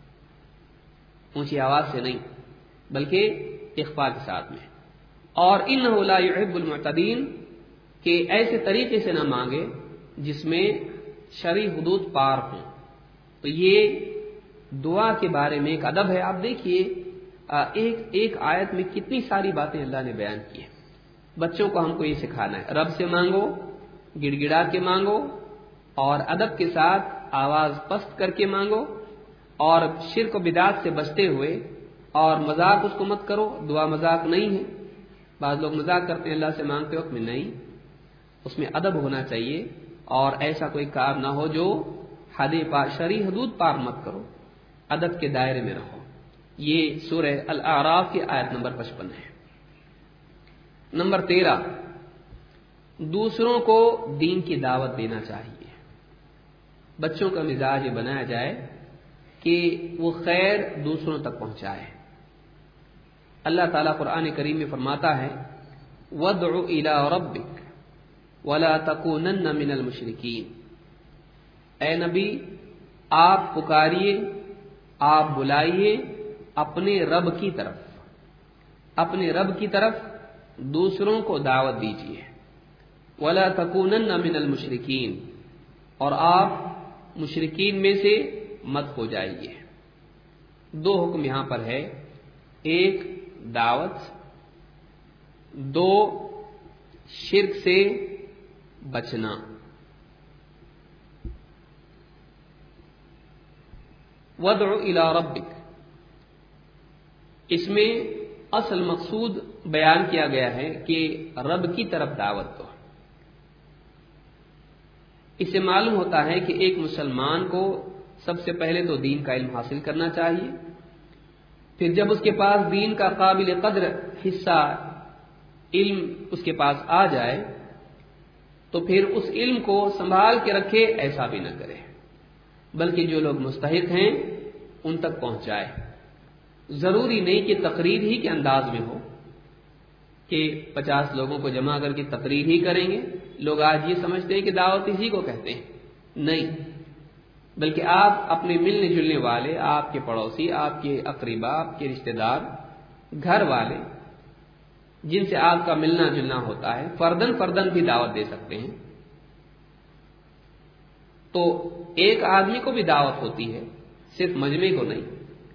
اونچی آواز سے نہیں بلکہ اخفاء کے ساتھ میں. اور انہ لا يحب المعتدین، کہ ایسے طریقے سے نہ مانگے جس میں شرعی حدود پار ہوں. تو یہ دعا کے بارے میں ایک ادب ہے. آپ دیکھیے ایک ایک آیت میں کتنی ساری باتیں اللہ نے بیان کی ہیں. بچوں کو ہم کو یہ سکھانا ہے، رب سے مانگو، گڑ گڑا کے مانگو، اور ادب کے ساتھ آواز پست کر کے مانگو، اور شرک و بدعات سے بچتے ہوئے، اور مذاق اس کو مت کرو. دعا مذاق نہیں ہے. بعض لوگ مذاق کرتے ہیں اللہ سے مانگتے وقت میں، نہیں، اس میں ادب ہونا چاہیے، اور ایسا کوئی کام نہ ہو جو حد پار، شرعی حدود پار مت کرو، ادب کے دائرے میں رہو. یہ سورہ الاعراف کی آیت نمبر پچپن ہے. نمبر تیرہ، دوسروں کو دین کی دعوت دینا چاہیے. بچوں کا مزاج یہ بنایا جائے کہ وہ خیر دوسروں تک پہنچائے. اللہ تعالیٰ قرآن کریم میں فرماتا ہے وَادْعُ إِلَىٰ رَبِّكَ وَلَا تَكُونَنَّ مِنَ الْمُشْرِكِينَ، اے نبی آپ پکاریے، آپ بلائیے اپنے رب کی طرف، اپنے رب کی طرف دوسروں کو دعوت دیجیے، وَلَا تَكُونَنَّ مِنَ الْمُشْرِكِينَ، اور آپ مشرکین میں سے مت ہو جائیے۔ دو حکم یہاں پر ہے، ایک دعوت، دو شرک سے بچنا۔ وَادْعُ إِلَىٰ رَبِّكَ، اس میں اصل مقصود بیان کیا گیا ہے کہ رب کی طرف دعوت دو۔ اس سے معلوم ہوتا ہے کہ ایک مسلمان کو سب سے پہلے تو دین کا علم حاصل کرنا چاہیے، پھر جب اس کے پاس دین کا قابل قدر حصہ علم اس کے پاس آ جائے تو پھر اس علم کو سنبھال کے رکھے، ایسا بھی نہ کرے بلکہ جو لوگ مستحق ہیں ان تک پہنچائے۔ ضروری نہیں کہ تقریر ہی کے انداز میں ہو کہ پچاس لوگوں کو جمع کر کے تقریر ہی کریں گے۔ لوگ آج یہ سمجھتے ہیں کہ دعوت اسی کو کہتے ہیں، نہیں، بلکہ آپ اپنے ملنے جلنے والے، آپ کے پڑوسی، آپ کے اقربا، آپ کے رشتہ دار، گھر والے جن سے آپ کا ملنا جلنا ہوتا ہے، فردن فردن بھی دعوت دے سکتے ہیں۔ تو ایک آدمی کو بھی دعوت ہوتی ہے، صرف مجمع کو نہیں۔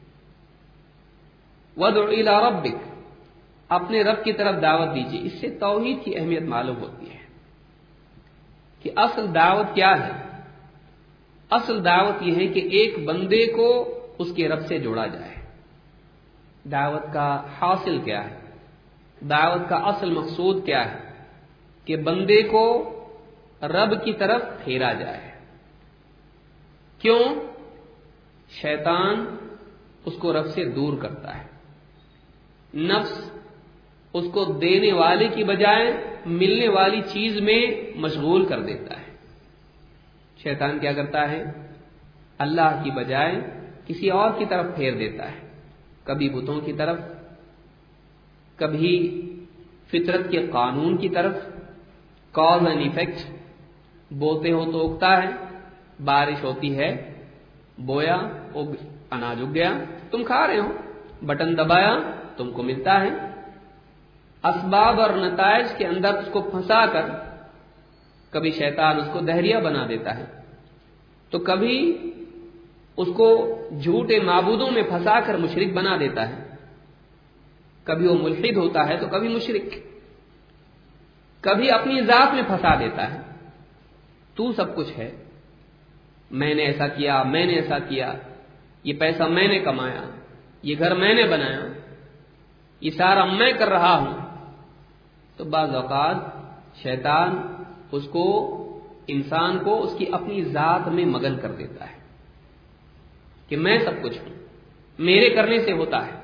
وَادْعُ إِلَىٰ رَبِّكَ، اپنے رب کی طرف دعوت دیجیے۔ اس سے توحید کی اہمیت معلوم ہوتی ہے کہ اصل دعوت کیا ہے۔ اصل دعوت یہ ہے کہ ایک بندے کو اس کے رب سے جوڑا جائے۔ دعوت کا حاصل کیا ہے؟ دعوت کا اصل مقصود کیا ہے؟ کہ بندے کو رب کی طرف پھیرا جائے۔ کیوں؟ شیطان اس کو رب سے دور کرتا ہے، نفس اس کو دینے والے کی بجائے ملنے والی چیز میں مشغول کر دیتا ہے۔ شیطان کیا کرتا ہے؟ اللہ کی بجائے کسی اور کی طرف پھیر دیتا ہے، کبھی بتوں کی طرف، کبھی فطرت کے قانون کی طرف۔ کاز اینڈ ایفیکٹ، بوتے ہو تو اگتا ہے، بارش ہوتی ہے، بویا، اناج اگ گیا، تم کھا رہے ہو، بٹن دبایا، تم کو ملتا ہے۔ اسباب اور نتائج کے اندر اس کو پھنسا کر کبھی شیطان اس کو دہریہ بنا دیتا ہے، تو کبھی اس کو جھوٹے معبودوں میں پھنسا کر مشرک بنا دیتا ہے، کبھی وہ ملحد ہوتا ہے تو کبھی مشرک، کبھی اپنی ذات میں پھنسا دیتا ہے، تو سب کچھ ہے، میں نے ایسا کیا، میں نے ایسا کیا، یہ پیسہ میں نے کمایا، یہ گھر میں نے بنایا، یہ سارا میں کر رہا ہوں۔ تو بعض اوقات شیطان اس کو، انسان کو اس کی اپنی ذات میں مگن کر دیتا ہے کہ میں سب کچھ ہوں، میرے کرنے سے ہوتا ہے۔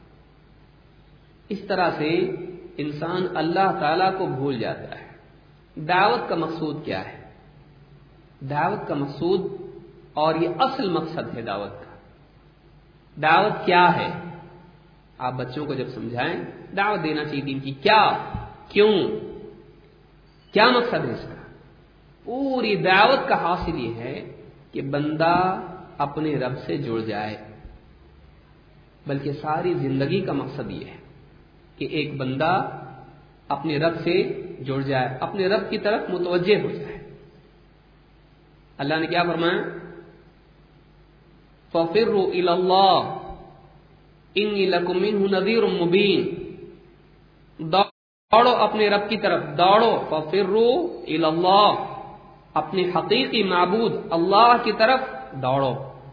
اس طرح سے انسان اللہ تعالی کو بھول جاتا ہے۔ دعوت کا مقصود کیا ہے؟ دعوت کا مقصود، اور یہ اصل مقصد ہے دعوت کا، دعوت کیا ہے؟ آپ بچوں کو جب سمجھائیں دعوت دینا چاہیے دین کی، کیا، کیوں، کیا مقصد ہے اس کا؟ پوری دعوت کا حاصل یہ ہے کہ بندہ اپنے رب سے جڑ جائے، بلکہ ساری زندگی کا مقصد یہ ہے کہ ایک بندہ اپنے رب سے جڑ جائے، اپنے رب کی طرف متوجہ ہو جائے۔ اللہ نے کیا فرمایا؟ فَفِرُّوا إِلَى اللَّهِ إِنِّي لَكُم مِّنْهُ نَذِيرٌ مُّبِينٌ، دوڑو اپنے رب کی طرف، دوڑو، فَفِرُّوا إِلَى اللَّهِ، اپنے حقیقی معبود اللہ کی طرف دوڑو،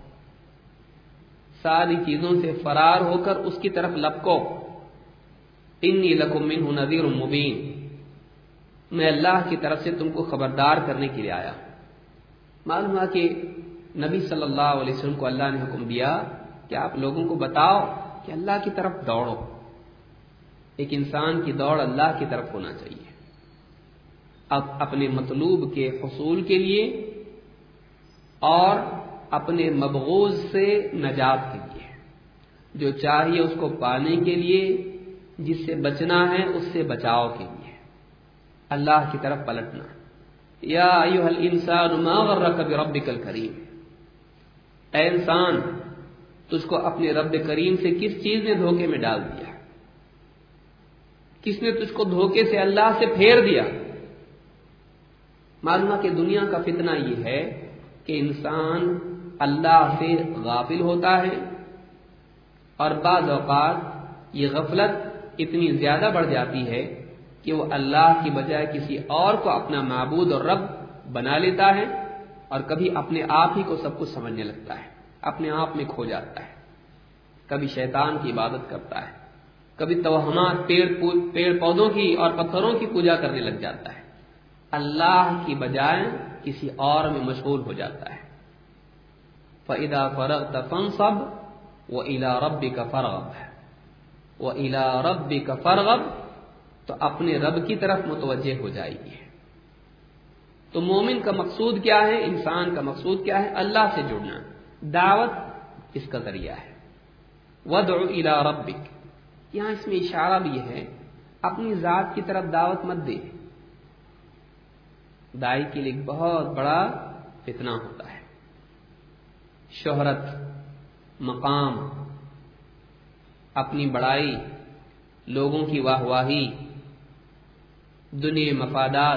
ساری چیزوں سے فرار ہو کر اس کی طرف لپکو۔ إِنِّي لَكُم مِّنْهُ نَذِيرٌ مُّبِينٌ، میں اللہ کی طرف سے تم کو خبردار کرنے کے لیے آیا۔ معلوم ہوا کہ نبی صلی اللہ علیہ وسلم کو اللہ نے حکم دیا کہ آپ لوگوں کو بتاؤ کہ اللہ کی طرف دوڑو۔ ایک انسان کی دوڑ اللہ کی طرف ہونا چاہیے، اب اپنے مطلوب کے حصول کے لیے اور اپنے مبغوض سے نجات کے لیے، جو چاہیے اس کو پانے کے لیے، جس سے بچنا ہے اس سے بچاؤ کے لیے۔ اللہ کی طرف پلٹنا. یا ایھا الانسان ما غرک بربک الکریم، اے انسان تجھ کو اپنے رب کریم سے کس چیز نے دھوکے میں ڈال دیا، کس نے تجھ کو دھوکے سے اللہ سے پھیر دیا. معلوم ہے کہ دنیا کا فتنہ یہ ہے کہ انسان اللہ سے غافل ہوتا ہے، اور بعض اوقات یہ غفلت اتنی زیادہ بڑھ جاتی ہے کہ وہ اللہ کی بجائے کسی اور کو اپنا معبود اور رب بنا لیتا ہے، اور کبھی اپنے آپ ہی کو سب کچھ سمجھنے لگتا ہے، اپنے آپ میں کھو جاتا ہے. کبھی شیطان کی عبادت کرتا ہے، کبھی توہمات پیڑ پیڑ پودوں کی اور پتھروں کی پوجا کرنے لگ جاتا ہے، اللہ کی بجائے کسی اور میں مشغول ہو جاتا ہے. فَإِذَا فَرَغْتَ فَانصَبْ وَإِلَىٰ رَبِّكَ فَارْغَب، وَإِلَىٰ رَبِّكَ فَارْغَب، تو اپنے رب کی طرف متوجہ ہو جائے گی. تو مومن کا مقصود کیا ہے، انسان کا مقصود کیا ہے؟ اللہ سے جڑنا. دعوت اس کا ذریعہ ہے. وَادْعُ إِلَىٰ رَبِّكَ، یہاں اس میں اشارہ بھی ہے اپنی ذات کی طرف دعوت مت دے. دائی کے لیے بہت بڑا فتنہ ہوتا ہے. شہرت، مقام، اپنی بڑائی، لوگوں کی واہ واہی، دنیا مفادات.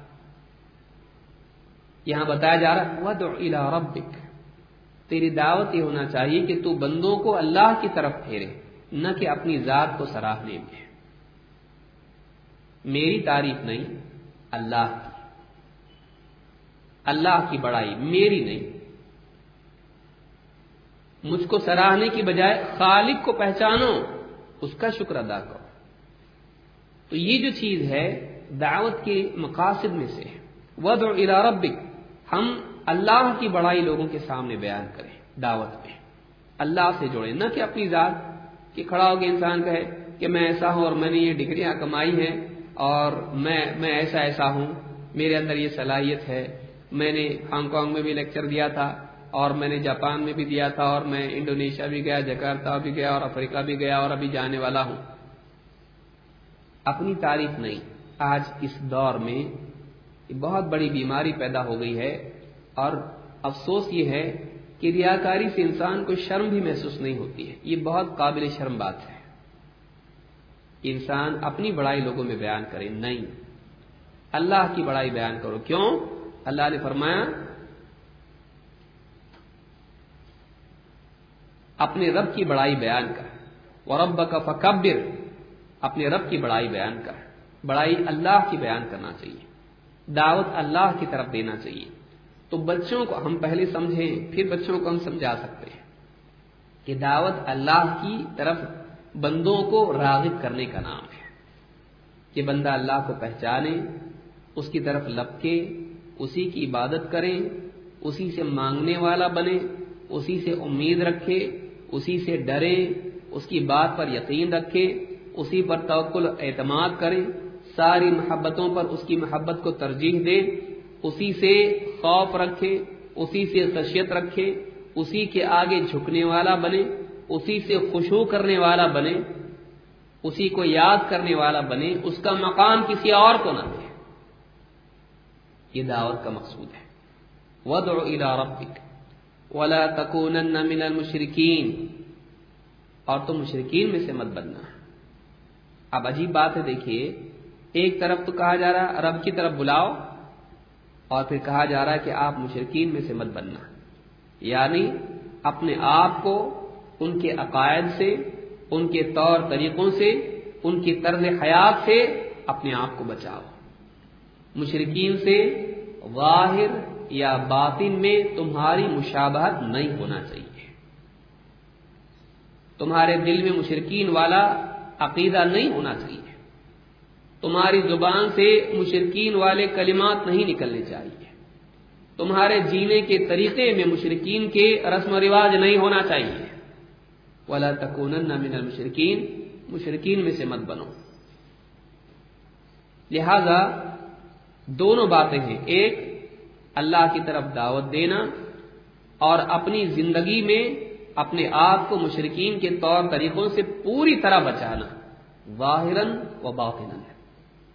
یہاں بتایا جا رہا ہے وَادْعُ إِلَىٰ رَبِّكَ، تیری دعوت یہ ہونا چاہیے کہ تو بندوں کو اللہ کی طرف پھیرے، نہ کہ اپنی ذات کو سراہنے میں. میری تعریف نہیں، اللہ کی، اللہ کی بڑائی، میری نہیں. مجھ کو سراہنے کی بجائے خالق کو پہچانو، اس کا شکر ادا کرو. تو یہ جو چیز ہے دعوت کے مقاصد میں سے ہے. وَادْعُ إِلَىٰ رَبِّكَ، ہم اللہ کی بڑائی لوگوں کے سامنے بیان کریں دعوت میں، اللہ سے جوڑیں، نہ کہ اپنی ذات کہ کھڑا ہو کے انسان کہے کہ میں ایسا ہوں اور میں نے یہ ڈگریاں کمائی ہیں اور میں میں ایسا ایسا ہوں، میرے اندر یہ صلاحیت ہے، میں نے ہانگ کانگ میں بھی لیکچر دیا تھا اور میں نے جاپان میں بھی دیا تھا اور میں انڈونیشیا بھی گیا، جکارتا بھی گیا اور افریقہ بھی گیا اور ابھی جانے والا ہوں. اپنی تعریف نہیں. آج اس دور میں بہت بڑی بیماری پیدا ہو گئی ہے، اور افسوس یہ ہے کہ ریاکاری سے انسان کو شرم بھی محسوس نہیں ہوتی ہے. یہ بہت قابل شرم بات ہے. انسان اپنی بڑائی لوگوں میں بیان کرے، نہیں، اللہ کی بڑائی بیان کرو. کیوں؟ اللہ نے فرمایا اپنے رب کی بڑائی بیان کر. وَرَبَّكَ فَكَبِّرْ، اپنے رب کی بڑائی بیان کر. بڑائی اللہ کی بیان کرنا چاہیے، دعوت اللہ کی طرف دینا چاہیے. تو بچوں کو ہم پہلے سمجھیں، پھر بچوں کو ہم سمجھا سکتے ہیں کہ دعوت اللہ کی طرف بندوں کو راغب کرنے کا نام ہے. کہ بندہ اللہ کو پہچانے، اس کی طرف لپکے، اسی کی عبادت کریں، اسی سے مانگنے والا بنے، اسی سے امید رکھے، اسی سے ڈرے، اس کی بات پر یقین رکھے، اسی پر توکل اعتماد کرے، ساری محبتوں پر اس کی محبت کو ترجیح دے، اسی سے خوف رکھے، اسی سے خشیت رکھے، اسی کے آگے جھکنے والا بنے، اسی سے خشوع کرنے والا بنے، اسی کو یاد کرنے والا بنے، اس کا مقام کسی اور کو نہ دے. یہ دعوت کا مقصود ہے. وَادْعُ إِلَىٰ رَبِّكَ وَلَا تَكُونَنَّ مِنَ الْمُشْرِكِينَ، اور تم مشرکین میں سے مت بننا. اب عجیب بات ہے، دیکھیے، ایک طرف تو کہا جا رہا رب کی طرف بلاؤ، اور پھر کہا جا رہا ہے کہ آپ مشرکین میں سے مت بننا. یعنی اپنے آپ کو ان کے عقائد سے، ان کے طور طریقوں سے، ان کی طرز حیات سے اپنے آپ کو بچاؤ. مشرکین سے ظاہر یا باطن میں تمہاری مشابہت نہیں ہونا چاہیے. تمہارے دل میں مشرکین والا عقیدہ نہیں ہونا چاہیے. تمہاری زبان سے مشرکین والے کلمات نہیں نکلنے چاہیے. تمہارے جینے کے طریقے میں مشرکین کے رسم و رواج نہیں ہونا چاہیے. وَلَا تَكُونَنَّ مِنَ الْمُشْرِكِينَ، مشرکین میں سے مت بنو. لہذا دونوں باتیں ہیں، ایک اللہ کی طرف دعوت دینا، اور اپنی زندگی میں اپنے آپ کو مشرکین کے طور طریقوں سے پوری طرح بچانا، ظاہراً و باطناً.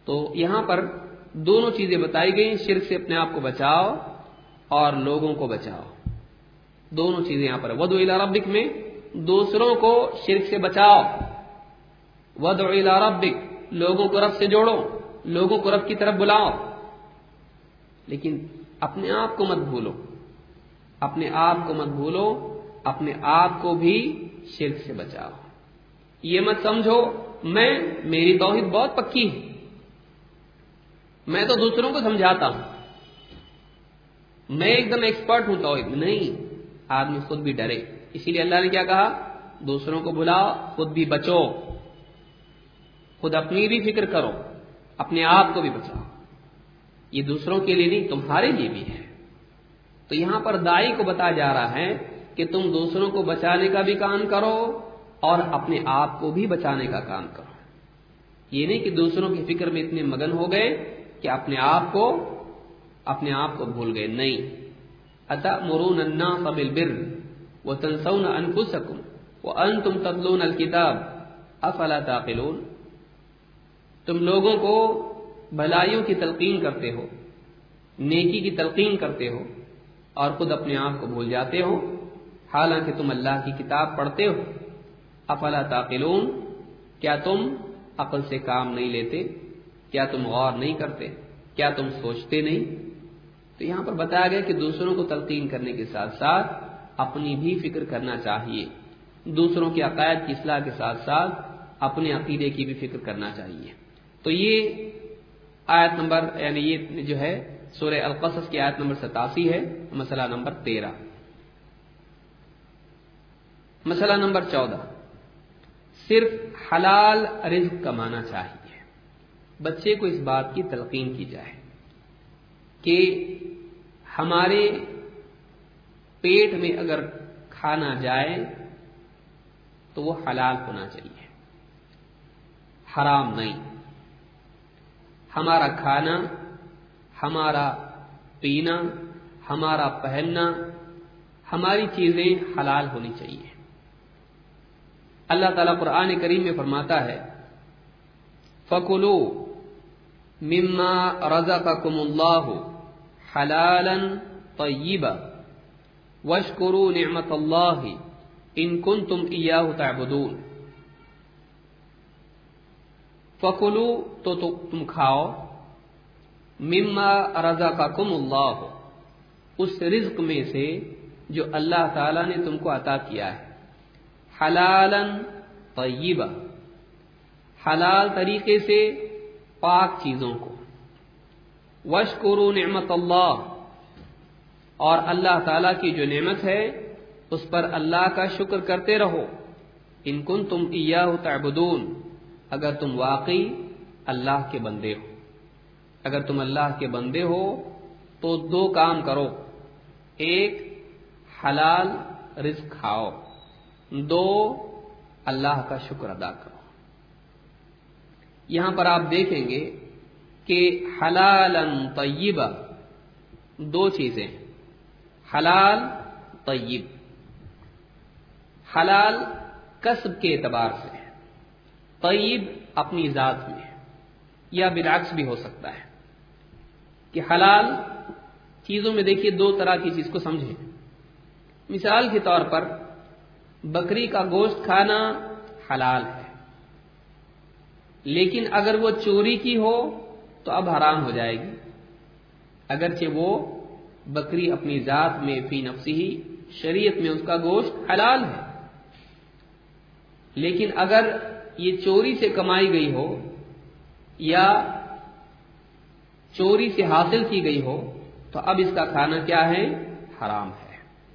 تو یہاں پر دونوں چیزیں بتائی گئی، شرک سے اپنے آپ کو بچاؤ اور لوگوں کو بچاؤ، دونوں چیزیں یہاں پر وَدْعُ إِلَىٰ رَبِّكَ میں دوسروں کو شرک سے بچاؤ، وَدْعُ إِلَىٰ رَبِّكَ لوگوں کو رب سے جوڑو، لوگوں کو رب کی طرف بلاؤ، لیکن اپنے آپ کو مت بھولو، اپنے آپ کو مت بھولو، اپنے آپ کو بھی شرک سے بچاؤ۔ یہ مت سمجھو میں میری توحید بہت پکی ہے، میں تو دوسروں کو سمجھاتا ہوں، میں ایک دم ایکسپرٹ ہوں توحید میں، نہیں، آدمی خود بھی ڈرے۔ اسی لیے اللہ نے کیا کہا؟ دوسروں کو بلاؤ، خود بھی بچو، خود اپنی بھی فکر کرو، اپنے آپ کو بھی بچاؤ۔ یہ دوسروں کے لیے نہیں، تمہارے لیے بھی ہے۔ تو یہاں پر داعی کو بتایا جا رہا ہے کہ تم دوسروں کو بچانے کا بھی کام کرو اور اپنے آپ کو بھی بچانے کا کام کرو۔ یہ نہیں کہ دوسروں کی فکر میں اتنے مگن ہو گئے کہ اپنے آپ کو اپنے آپ کو بھول گئے، نہیں۔ أَتَأْمُرُونَ النَّاسَ بِالْبِرِّ وَتَنْسَوْنَ أَنفُسَكُمْ وَأَنْتُمْ تَتْلُونَ الْكِتَابَ أَفَلَا تَعْقِلُونَ، تم لوگوں کو بھلائیوں کی تلقین کرتے ہو، نیکی کی تلقین کرتے ہو اور خود اپنے آپ کو بھول جاتے ہو، حالانکہ تم اللہ کی کتاب پڑھتے ہو۔ افلا تعقلون، کیا تم عقل سے کام نہیں لیتے؟ کیا تم غور نہیں کرتے؟ کیا تم سوچتے نہیں؟ تو یہاں پر بتایا گیا کہ دوسروں کو تلقین کرنے کے ساتھ ساتھ اپنی بھی فکر کرنا چاہیے، دوسروں کے عقائد کی اصلاح کے ساتھ ساتھ اپنے عقیدے کی بھی فکر کرنا چاہیے۔ تو یہ آیت نمبر یعنی یہ جو ہے سورہ القصص کی آیت نمبر ستاسی ہے، مسئلہ نمبر تیرہ۔ مسئلہ نمبر چودہ، صرف حلال رزق کمانا چاہیے۔ بچے کو اس بات کی تلقین کی جائے کہ ہمارے پیٹ میں اگر کھانا جائے تو وہ حلال ہونا چاہیے، حرام نہیں۔ ہمارا کھانا، ہمارا پینا، ہمارا پہننا، ہماری چیزیں حلال ہونی چاہیے۔ اللہ تعالیٰ قرآن کریم میں فرماتا ہے فَكُلُوا مِمَّا رَزَقَكُمُ اللَّهُ حَلَالًا طَيِّبًا وَاشْكُرُوا نِعْمَةَ اللَّهِ إِن كُنتُمْ إِيَّاهُ تَعْبُدُونَ۔ فَكُلُوا تو تم کھاؤ، مِمَّا رَزَقَكُمُ اللَّهُ اس رزق میں سے جو اللہ تعالیٰ نے تم کو عطا کیا ہے، حلالاً طیبہ، حلال طریقے سے پاک چیزوں کو، واشکروا نعمت اللہ اور اللہ تعالیٰ کی جو نعمت ہے اس پر اللہ کا شکر کرتے رہو، ان کنتم ایاہ تعبدون اگر تم واقعی اللہ کے بندے ہو۔ اگر تم اللہ کے بندے ہو تو دو کام کرو، ایک حلال رزق کھاؤ، دو اللہ کا شکر ادا کرو۔ یہاں پر آپ دیکھیں گے کہ حلالاً طیبہ دو چیزیں، حلال طیب۔ حلال کسب کے اعتبار سے، طیب اپنی ذات میں، یا بالعکس بھی ہو سکتا ہے کہ حلال چیزوں میں دیکھیے دو طرح کی چیز کو سمجھیں۔ مثال کے طور پر بکری کا گوشت کھانا حلال ہے، لیکن اگر وہ چوری کی ہو تو اب حرام ہو جائے گی، اگرچہ وہ بکری اپنی ذات میں فی نفسی ہی شریعت میں اس کا گوشت حلال ہے، لیکن اگر یہ چوری سے کمائی گئی ہو یا چوری سے حاصل کی گئی ہو تو اب اس کا کھانا کیا ہے؟ حرام ہے۔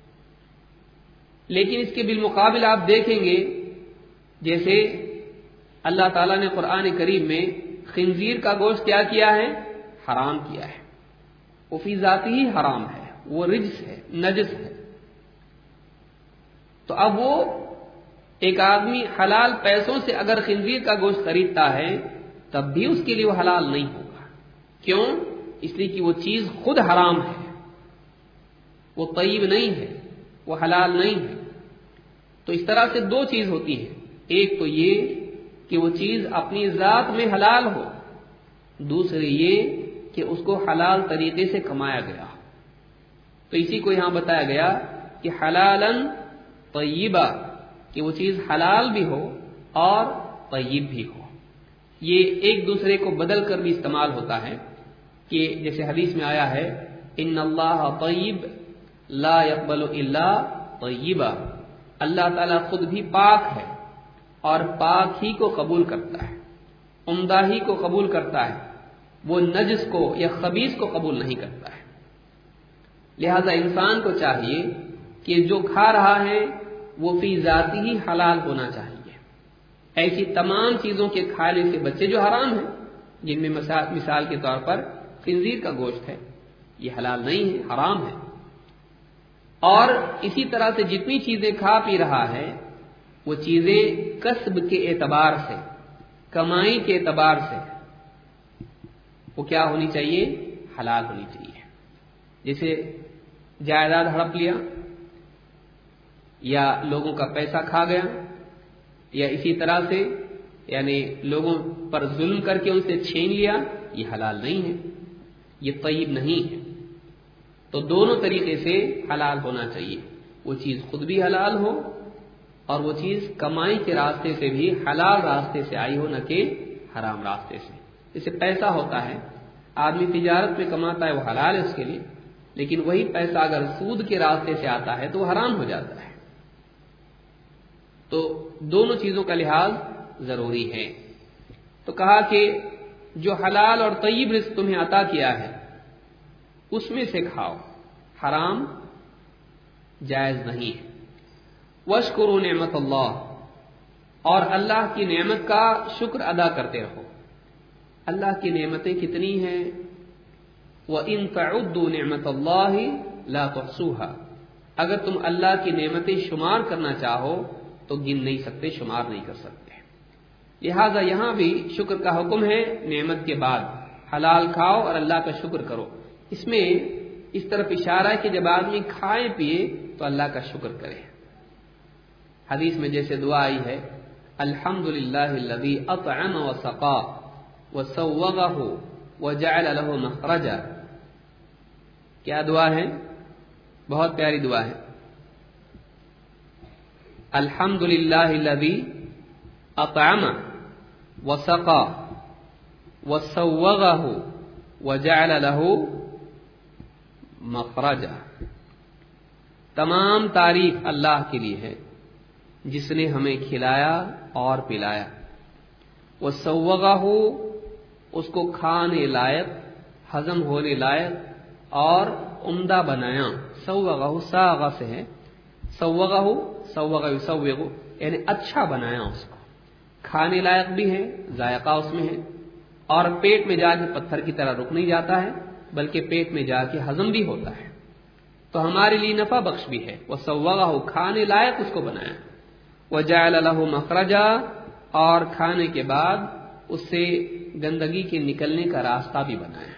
لیکن اس کے بالمقابل آپ دیکھیں گے جیسے اللہ تعالیٰ نے قرآن کریم میں خنزیر کا گوشت کیا کیا ہے؟ حرام کیا ہے، وہ فی ذاتی ہی حرام ہے، وہ رجس ہے، نجس ہے۔ تو اب وہ ایک آدمی حلال پیسوں سے اگر خنزیر کا گوشت خریدتا ہے تب بھی اس کے لیے وہ حلال نہیں ہوگا۔ کیوں؟ اس لیے کہ وہ چیز خود حرام ہے، وہ طیب نہیں ہے، وہ حلال نہیں ہے۔ تو اس طرح سے دو چیز ہوتی ہے، ایک تو یہ کہ وہ چیز اپنی ذات میں حلال ہو، دوسری یہ کہ اس کو حلال طریقے سے کمایا گیا. تو اسی کو یہاں بتایا گیا کہ حلالن طیبہ، کہ وہ چیز حلال بھی ہو اور طیب بھی ہو. یہ ایک دوسرے کو بدل کر بھی استعمال ہوتا ہے، کہ جیسے حدیث میں آیا ہے ان اللہ طیب لا يقبل الا طیبہ، اللہ تعالیٰ خود بھی پاک ہے اور پاک ہی کو قبول کرتا ہے، عمدہ ہی کو قبول کرتا ہے، وہ نجس کو یا خبیث کو قبول نہیں کرتا ہے. لہذا انسان کو چاہیے کہ جو کھا رہا ہے وہ فی ذاتی ہی حلال ہونا چاہیے. ایسی تمام چیزوں کے کھانے سے بچے جو حرام ہیں، جن میں مثال کے طور پر خنزیر کا گوشت ہے، یہ حلال نہیں ہے، حرام ہے. اور اسی طرح سے جتنی چیزیں کھا پی رہا ہے وہ چیزیں کسب کے اعتبار سے، کمائی کے اعتبار سے وہ کیا ہونی چاہیے؟ حلال ہونی چاہیے. جیسے جائیداد ہڑپ لیا، یا لوگوں کا پیسہ کھا گیا، یا اسی طرح سے یعنی لوگوں پر ظلم کر کے ان سے چھین لیا، یہ حلال نہیں ہے، یہ طیب نہیں ہے. تو دونوں طریقے سے حلال ہونا چاہیے. وہ چیز خود بھی حلال ہو اور وہ چیز کمائی کے راستے سے بھی حلال راستے سے آئی ہو، نہ کہ حرام راستے سے. جیسے پیسہ ہوتا ہے، آدمی تجارت میں کماتا ہے، وہ حلال ہے اس کے لیے، لیکن وہی پیسہ اگر سود کے راستے سے آتا ہے تو وہ حرام ہو جاتا ہے. تو دونوں چیزوں کا لحاظ ضروری ہے. تو کہا کہ جو حلال اور طیب رزق تمہیں عطا کیا ہے اس میں سے کھاؤ، حرام جائز نہیں ہے. واشکروا نعمت اللہ، اور اللہ کی نعمت کا شکر ادا کرتے رہو. اللہ کی نعمتیں کتنی ہیں؟ وَإِن تَعُدُّوا نِعْمَةَ اللَّهِ لَا تُحْصُوهَا، اگر تم اللہ کی نعمتیں شمار کرنا چاہو تو گن نہیں سکتے، شمار نہیں کر سکتے. لہذا یہاں بھی شکر کا حکم ہے. نعمت کے بعد حلال کھاؤ اور اللہ کا شکر کرو. اس میں اس طرف اشارہ ہے کہ جب آدمی کھائے پیے تو اللہ کا شکر کرے. حدیث میں جیسے دعا آئی ہے الحمدللہ الذی اطعم وسقا وسوغہ وجعل له مخرجا. کیا دعا ہے؟ بہت پیاری دعا ہے. الحمدللہ الذی اطعم وسقا وسوغہ وجعل له مخرجا. تمام تعریف اللہ کے لیے ہے جس نے ہمیں کھلایا اور پلایا. وسوغہ، اس کو کھانے لائق، ہضم ہونے لائق اور عمدہ بنایا. سوغہ ساغہ سے ہے، سوغہ سوغہ یسوغ یعنی اچھا بنایا. اس کو کھانے لائق بھی ہے، ذائقہ اس میں ہے، اور پیٹ میں جا کے پتھر کی طرح رک نہیں جاتا ہے بلکہ پیٹ میں جا کے ہضم بھی ہوتا ہے. تو ہمارے لیے نفع بخش بھی ہے. وہ سوغہ کھانے لائق اس کو بنایا. وجعل له مخرجا، اور کھانے کے بعد اس سے گندگی کے نکلنے کا راستہ بھی بنایا.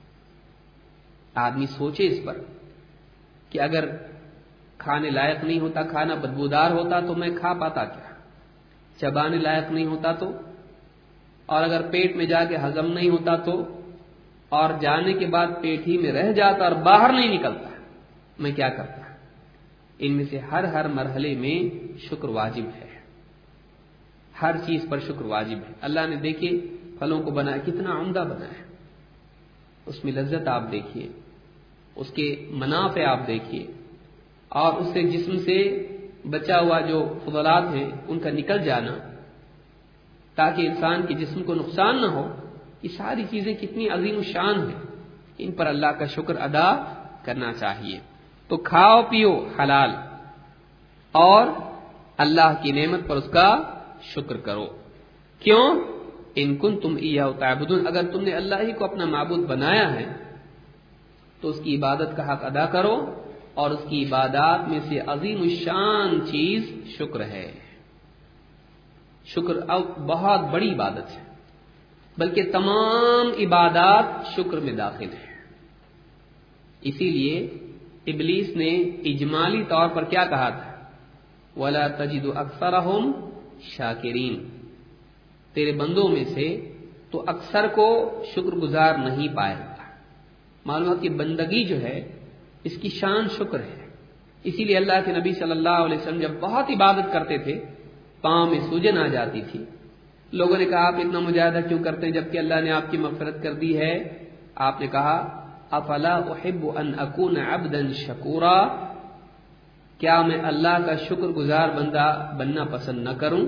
آدمی سوچے اس پر کہ اگر کھانے لائق نہیں ہوتا، کھانا بدبودار ہوتا تو میں کھا پاتا کیا؟ چبانے لائق نہیں ہوتا تو، اور اگر پیٹ میں جا کے ہضم نہیں ہوتا تو، اور جانے کے بعد پیٹ ہی میں رہ جاتا اور باہر نہیں نکلتا، میں کیا کرتا؟ ان میں سے ہر ہر مرحلے میں شکر واجب ہے. ہر چیز پر شکر واجب ہے. اللہ نے دیکھیے پھلوں کو بنایا، کتنا عمدہ بنایا. اس میں لذت آپ دیکھیے، اس کے منافع آپ دیکھیے، اور اس سے جسم سے بچا ہوا جو فضلات ہیں ان کا نکل جانا تاکہ انسان کے جسم کو نقصان نہ ہو. یہ ساری چیزیں کتنی عظیم الشان ہیں، ان پر اللہ کا شکر ادا کرنا چاہیے. تو کھاؤ پیو حلال اور اللہ کی نعمت پر اس کا شکر کرو. کیوں؟ ان کنتم ایہ تعبدون، اگر تم نے اللہ ہی کو اپنا معبود بنایا ہے تو اس کی عبادت کا حق ادا کرو. اور اس کی عبادات میں سے عظیم الشان چیز شکر ہے. شکر اب بہت بڑی عبادت ہے، بلکہ تمام عبادات شکر میں داخل ہیں. اسی لیے ابلیس نے اجمالی طور پر کیا کہا تھا؟ وَلَا تَجِدُ أَكْثَرَهُمْ شَاكِرِينَ، تیرے بندوں میں سے تو اکثر کو شکر گزار نہیں پائے گا۔ معلوم ہے کہ بندگی جو ہے اس کی شان شکر ہے، اسی لیے اللہ کے نبی صلی اللہ علیہ وسلم جب بہت عبادت کرتے تھے پاؤں میں سوجن آ جاتی تھی، لوگوں نے کہا آپ اتنا مجاہدہ کیوں کرتے ہیں جبکہ اللہ نے آپ کی مغفرت کر دی ہے؟ آپ نے کہا افلا احب ان اکون عبدا شکورا، کیا میں اللہ کا شکر گزار بندہ بننا پسند نہ کروں؟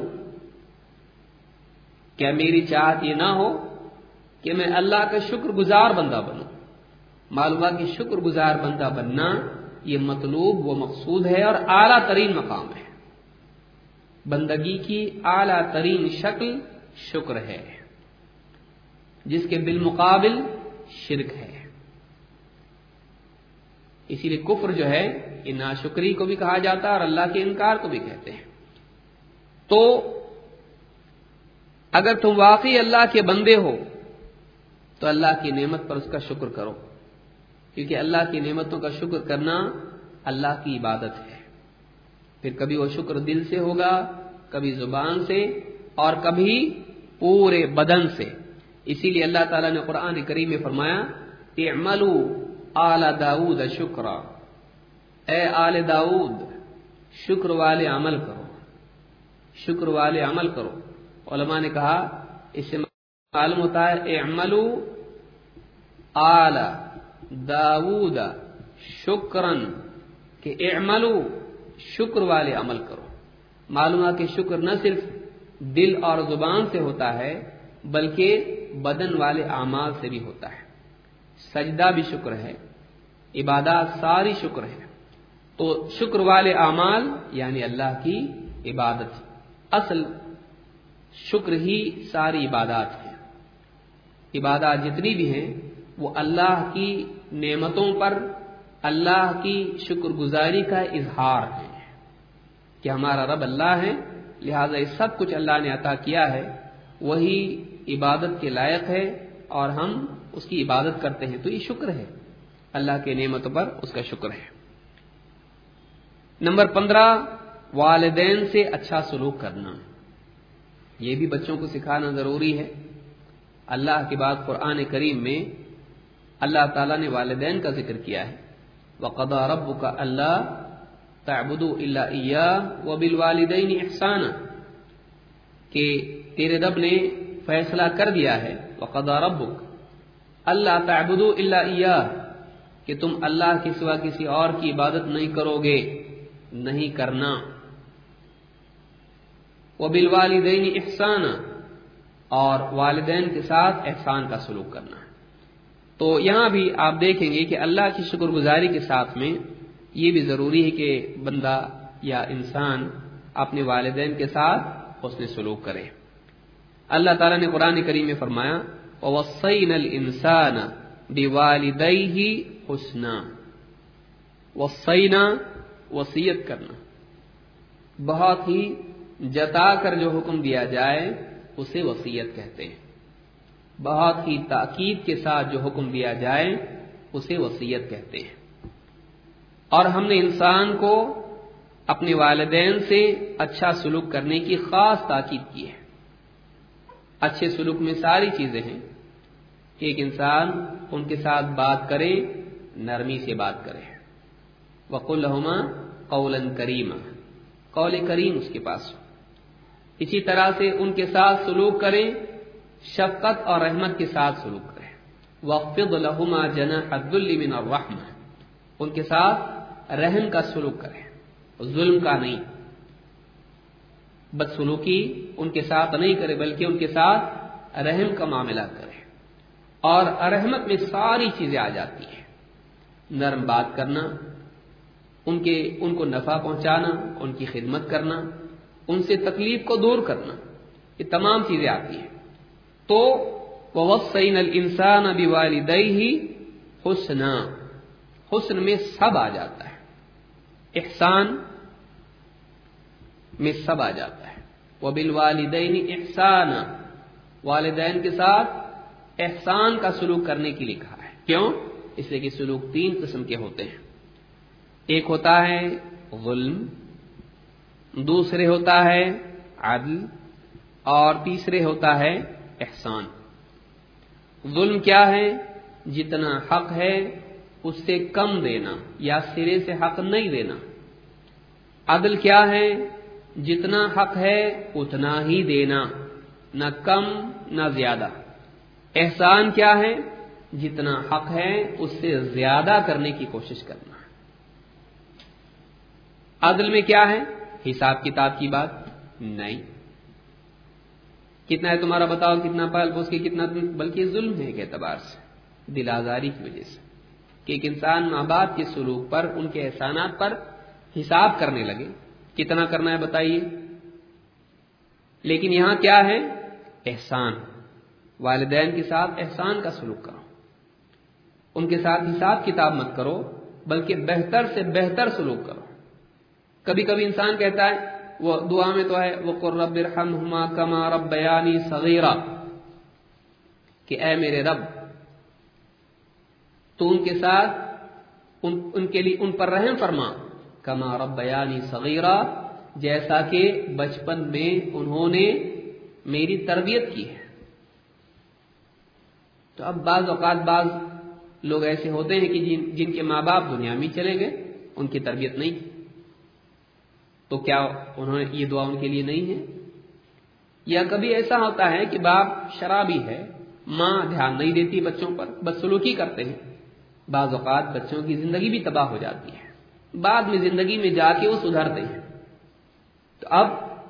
کیا میری چاہت یہ نہ ہو کہ میں اللہ کا شکر گزار بندہ بنوں؟ معلوم ہے کہ شکر گزار بندہ بننا یہ مطلوب و مقصود ہے اور اعلیٰ ترین مقام ہے۔ بندگی کی اعلیٰ ترین شکل شکر ہے، جس کے بالمقابل شرک ہے۔ اسی لیے کفر جو ہے یہ ناشکری کو بھی کہا جاتا ہے اور اللہ کے انکار کو بھی کہتے ہیں۔ تو اگر تم واقعی اللہ کے بندے ہو تو اللہ کی نعمت پر اس کا شکر کرو، کیونکہ اللہ کی نعمتوں کا شکر کرنا اللہ کی عبادت ہے۔ پھر کبھی وہ شکر دل سے ہوگا، کبھی زبان سے، اور کبھی پورے بدن سے۔ اسی لیے اللہ تعالیٰ نے قرآن کریم میں فرمایا اعملوا آل داؤد شکرا، اے آل داؤد شکر والے عمل کرو، شکر والے عمل کرو۔ علماء نے کہا اس سے معلوم ہوتا ہے اعملوا آل داؤد شکرن، کہ اعملوا شکر والے عمل کرو۔ معلوم ہے کہ شکر نہ صرف دل اور زبان سے ہوتا ہے بلکہ بدن والے اعمال سے بھی ہوتا ہے۔ سجدہ بھی شکر ہے، عبادات ساری شکر ہے۔ تو شکر والے اعمال یعنی اللہ کی عبادت، اصل شکر ہی ساری عبادات ہیں۔ عبادات جتنی بھی ہیں وہ اللہ کی نعمتوں پر اللہ کی شکر گزاری کا اظہار ہے کہ ہمارا رب اللہ ہے، لہذا یہ سب کچھ اللہ نے عطا کیا ہے، وہی عبادت کے لائق ہے اور ہم اس کی عبادت کرتے ہیں، تو یہ شکر ہے، اللہ کے نعمتوں پر اس کا شکر ہے۔ نمبر پندرہ، والدین سے اچھا سلوک کرنا، یہ بھی بچوں کو سکھانا ضروری ہے۔ اللہ کے بعد قرآن کریم میں اللہ تعالیٰ نے والدین کا ذکر کیا ہے، وَقَضَى رَبُّكَ أَلَّا تَعْبُدُوا إِلَّا إِيَّاهُ وَبِالْوَالِدَيْنِ إِحْسَانًا، کہ تیرے رب نے فیصلہ کر دیا ہے وَقَضَى رَبُّكَ أَلَّا تَعْبُدُوا إِلَّا إِيَّاهُ، کہ تم اللہ کے سوا کسی اور کی عبادت نہیں کرو گے، نہیں کرنا۔ وَبِالْوَالِدَيْنِ إِحْسَانًا، اور والدین کے ساتھ احسان کا سلوک کرنا۔ تو یہاں بھی آپ دیکھیں گے کہ اللہ کی شکر گزاری کے ساتھ میں یہ بھی ضروری ہے کہ بندہ یا انسان اپنے والدین کے ساتھ حسن سلوک کرے۔ اللہ تعالیٰ نے قرآن کریم میں فرمایا وَوَصَّيْنَا الْإِنسَانَ بِوَالِدَيْهِ حُسْنًا، وصینا وصیت کرنا، بہت ہی جتا کر جو حکم دیا جائے اسے وصیت کہتے ہیں، بہت ہی تاکید کے ساتھ جو حکم دیا جائے اسے وصیت کہتے ہیں۔ اور ہم نے انسان کو اپنے والدین سے اچھا سلوک کرنے کی خاص تاکید کی ہے۔ اچھے سلوک میں ساری چیزیں ہیں کہ ایک انسان ان کے ساتھ بات کرے، نرمی سے بات کرے، وَقُلْ لَهُمَا قَوْلًا كَرِيمًا، قول کریم اس کے پاس ہو۔ اسی طرح سے ان کے ساتھ سلوک کریں، شفقت اور رحمت کے ساتھ سلوک کریں۔ وَاخْفِضْ لَهُمَا جَنَاحَ الذُّلِّ مِنَ الرَّحْمَةِ، ان کے ساتھ رحم کا سلوک کریں، ظلم کا نہیں، بدسلوکی ان کے ساتھ نہیں کرے بلکہ ان کے ساتھ رحم کا معاملہ کرے۔ اور رحمت میں ساری چیزیں آ جاتی ہیں، نرم بات کرنا، ان کے ان کو نفع پہنچانا، ان کی خدمت کرنا، ان سے تکلیف کو دور کرنا، یہ تمام چیزیں آتی ہیں۔ تو وَوَصَّيْنَا الْإِنسَانَ بِوَالِدَيْهِ حُسْنًا، حسن میں سب آ جاتا ہے، احسان میں سب آ جاتا ہے۔ وَبِالْوَالِدَيْنِ إِحْسَانًا، والدین کے ساتھ احسان کا سلوک کرنے کے لیے کہا ہے۔ کیوں؟ اس لیے کہ سلوک تین قسم کے ہوتے ہیں، ایک ہوتا ہے ظلم، دوسرے ہوتا ہے عدل، اور تیسرے ہوتا ہے احسان۔ ظلم کیا ہے؟ جتنا حق ہے اس سے کم دینا یا سرے سے حق نہیں دینا۔ عدل کیا ہے؟ جتنا حق ہے اتنا ہی دینا، نہ کم نہ زیادہ۔ احسان کیا ہے؟ جتنا حق ہے اس سے زیادہ کرنے کی کوشش کرنا۔ عدل میں کیا ہے؟ حساب کتاب کی بات نہیں، کتنا ہے تمہارا بتاؤ، کتنا پال پوس کے کتنا، بلکہ ظلم ہے ایک اعتبار سے، دل آزاری کی وجہ سے کہ ایک انسان ماں باپ کے سلوک پر، ان کے احسانات پر حساب کرنے لگے، کتنا کرنا ہے بتائیے۔ لیکن یہاں کیا ہے؟ احسان، والدین کے ساتھ احسان کا سلوک کرو، ان کے ساتھ حساب کتاب مت کرو، بلکہ بہتر سے بہتر سلوک کرو۔ کبھی کبھی انسان کہتا ہے، وہ دعا میں تو ہے وَقُلْ رَبِّ ارْحَمْهُمَا كَمَا رَبَّيَانِي صَغِيرًا، کہ اے میرے رب تو ان کے ساتھ ان, ان کے لیے ان پر رحم فرما، کما ربیانی صغیرا، جیسا کہ بچپن میں انہوں نے میری تربیت کی ہے۔ تو اب بعض اوقات بعض لوگ ایسے ہوتے ہیں کہ جن, جن کے ماں باپ دنیا میں چلے گئے، ان کی تربیت نہیں، تو کیا انہوں نے یہ دعا ان کے لیے نہیں ہے؟ یا کبھی ایسا ہوتا ہے کہ باپ شرابی ہے، ماں دھیان نہیں دیتی بچوں پر، بدسلوکی کرتے ہیں، بعض اوقات بچوں کی زندگی بھی تباہ ہو جاتی ہے، بعد میں زندگی میں جا کے وہ سدھرتے ہیں۔ تو اب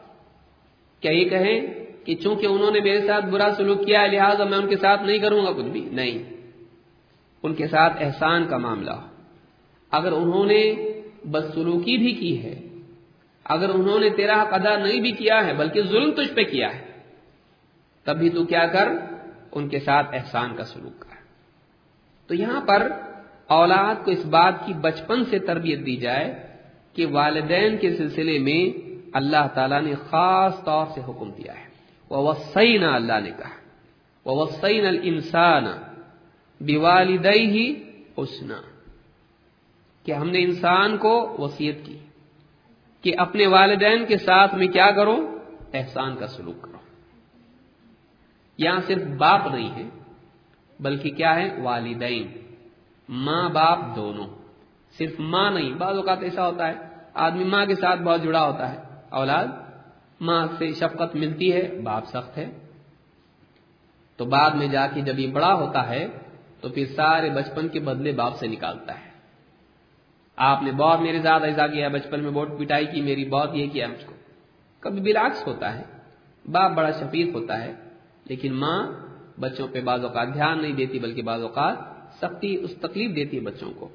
کیا یہ کہیں کہ چونکہ انہوں نے میرے ساتھ برا سلوک کیا ہے لہٰذا میں ان کے ساتھ نہیں کروں گا کچھ بھی؟ نہیں، ان کے ساتھ احسان کا معاملہ۔ اگر انہوں نے بدسلوکی بھی کی ہے، اگر انہوں نے تیرا حق ادا نہیں بھی کیا ہے بلکہ ظلم تجھ پہ کیا ہے، تب بھی تو کیا کر، ان کے ساتھ احسان کا سلوک کر۔ تو یہاں پر اولاد کو اس بات کی بچپن سے تربیت دی جائے کہ والدین کے سلسلے میں اللہ تعالیٰ نے خاص طور سے حکم دیا ہے، وَوَصَّيْنَا، اللہ نے کہا وَوَصَّيْنَا الْإِنسَانَ بِوَالِدَيْهِ حُسْنًا، کہ ہم نے انسان کو وصیت کی کہ اپنے والدین کے ساتھ میں کیا کرو، احسان کا سلوک کرو۔ یہاں صرف باپ نہیں ہے بلکہ کیا ہے، والدین، ماں باپ دونوں، صرف ماں نہیں۔ بعض اوقات ایسا ہوتا ہے آدمی ماں کے ساتھ بہت جڑا ہوتا ہے، اولاد ماں سے شفقت ملتی ہے، باپ سخت ہے، تو بعد میں جا کے جب یہ بڑا ہوتا ہے تو پھر سارے بچپن کے بدلے باپ سے نکالتا ہے۔ آپ نے بہت میرے ساتھ ایسا کیا، بچپن میں بہت پٹائی کی میری، بہت یہ کیا مجھ کو۔ کبھی بالعکس ہوتا ہے، باپ بڑا شفیق ہوتا ہے لیکن ماں بچوں پہ بعض اوقات دھیان نہیں دیتی، بلکہ بعض اوقات سختی اس تکلیف دیتی ہے بچوں کو۔